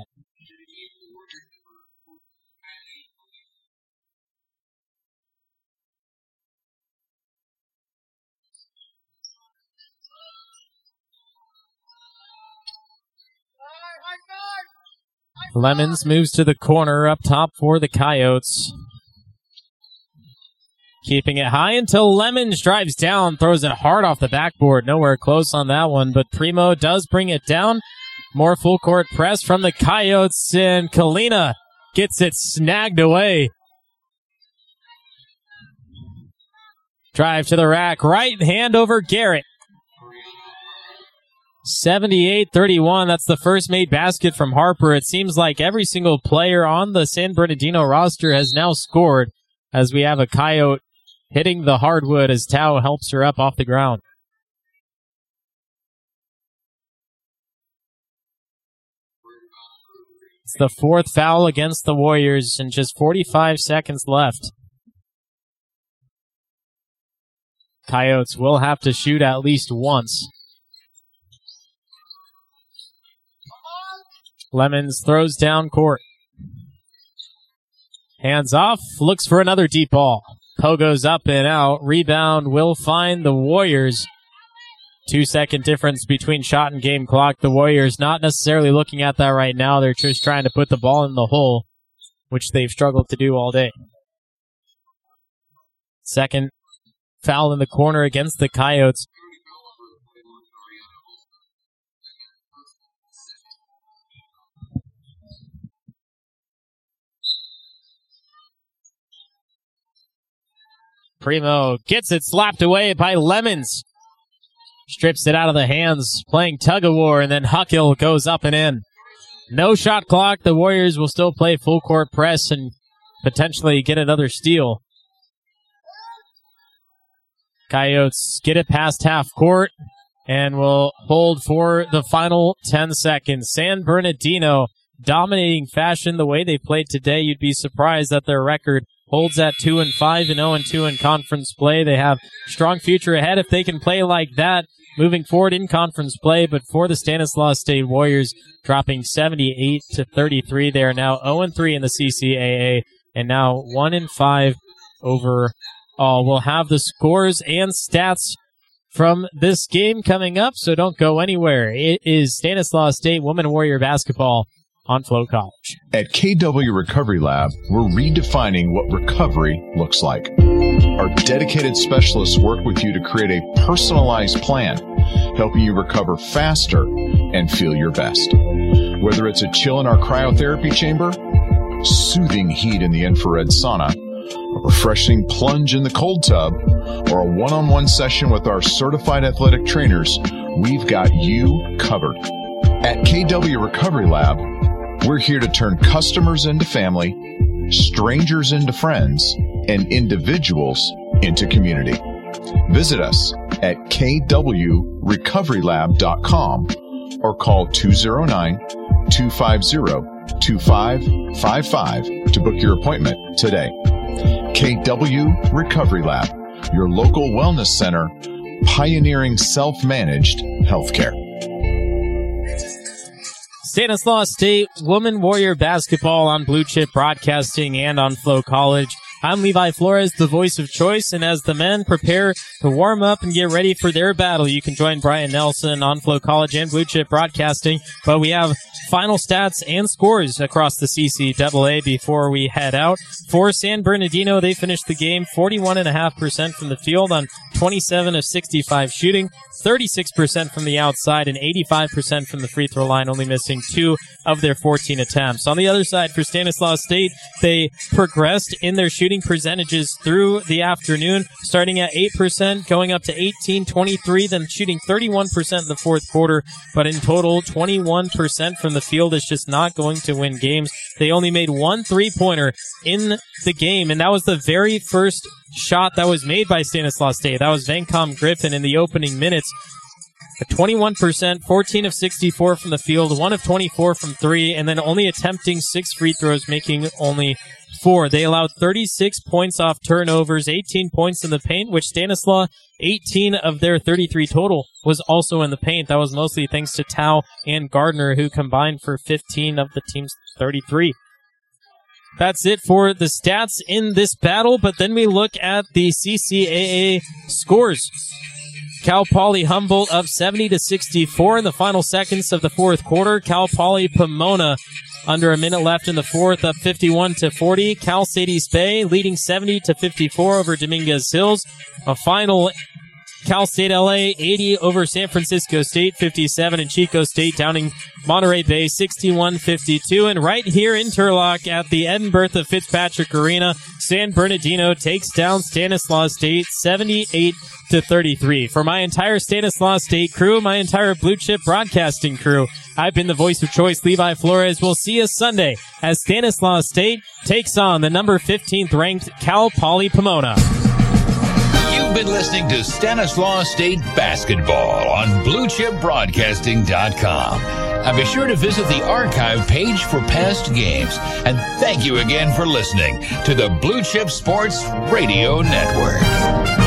Lemons moves to the corner up top for the Coyotes. Keeping it high until Lemons drives down, throws it hard off the backboard. Nowhere close on that one, but Primo does bring it down. More full court press from the Coyotes, and Kalina gets it snagged away. Drive to the rack. Right hand over Garrett. 78-31. That's the first made basket from Harper. It seems like every single player on the San Bernardino roster has now scored, as we have a Coyote hitting the hardwood as Tao helps her up off the ground. It's the fourth foul against the Warriors and just 45 seconds left. Coyotes will have to shoot at least once. Lemons throws down court. Hands off, looks for another deep ball. Pogo's up and out. Rebound will find the Warriors. 2-second difference between shot and game clock. The Warriors not necessarily looking at that right now. They're just trying to put the ball in the hole, which they've struggled to do all day. Second foul in the corner against the Coyotes. Primo gets it slapped away by Lemons. Strips it out of the hands, playing tug-of-war, and then Huckill goes up and in. No shot clock. The Warriors will still play full court press and potentially get another steal. Coyotes get it past half court and will hold for the final 10 seconds. San Bernardino dominating fashion the way they played today. You'd be surprised that their record holds at 2-5 and 0-2 in conference play. They have strong future ahead if they can play like that moving forward in conference play. But for the Stanislaus State Warriors, dropping 78-33, they are now 0-3 in the CCAA and now 1-5 overall. We'll have the scores and stats from this game coming up, so don't go anywhere. It is Stanislaus State Women Warrior Basketball on Flow College. At KW Recovery Lab, we're redefining what recovery looks like. Our dedicated specialists work with you to create a personalized plan, helping you recover faster and feel your best. Whether it's a chill in our cryotherapy chamber, soothing heat in the infrared sauna, a refreshing plunge in the cold tub, or a one-on-one session with our certified athletic trainers, we've got you covered. At KW Recovery Lab, we're here to turn customers into family, strangers into friends, and individuals into community. Visit us at kwrecoverylab.com or call 209-250-2555 to book your appointment today. KW Recovery Lab, your local wellness center, pioneering self-managed healthcare. Stanislaus State Women Warrior Basketball on Blue Chip Broadcasting and on Flow College. I'm Levi Flores, the voice of choice, and as the men prepare to warm up and get ready for their battle, you can join Brian Nelson on Flow College and Blue Chip Broadcasting. But we have final stats and scores across the CCAA before we head out. For San Bernardino, they finished the game 41.5% from the field on 27 of 65 shooting, 36% from the outside, and 85% from the free throw line, only missing 2 of their 14 attempts. On the other side, for Stanislaus State, they progressed in their shooting percentages through the afternoon, starting at 8%, going up to 18-23, then shooting 31% in the fourth quarter, but in total, 21% from the field is just not going to win games. They only made 1 3-pointer in the game, and that was the very first shot that was made by Stanislaus State. That was Vancom Griffin in the opening minutes. 21%, 14 of 64 from the field, 1 of 24 from 3, and then only attempting 6 free throws, making only 4. They allowed 36 points off turnovers, 18 points in the paint, which Stanislaus, 18 of their 33 total was also in the paint. That was mostly thanks to Tao and Gardner, who combined for 15 of the team's 33. That's it for the stats in this battle, but then we look at the CCAA scores. Cal Poly Humboldt up 70-64 in the final seconds of the fourth quarter. Cal Poly Pomona under a minute left in the fourth up 51-40. Cal State East Bay leading 70-54 over Dominguez Hills. A final Cal State LA 80 over San Francisco State 57, and Chico State downing Monterey Bay 61-52. And right here in Turlock at the Ed and Bertha Fitzpatrick Arena, San Bernardino takes down Stanislaus State 78-33. For my entire Stanislaus State crew, my entire Blue Chip Broadcasting crew, I've been the voice of choice, Levi Flores. We'll see you Sunday as Stanislaus State takes on the number 15th ranked Cal Poly Pomona. You've been listening to Stanislaus State Basketball on BlueChipBroadcasting.com. And be sure to visit the archive page for past games. And thank you again for listening to the Blue Chip Sports Radio Network.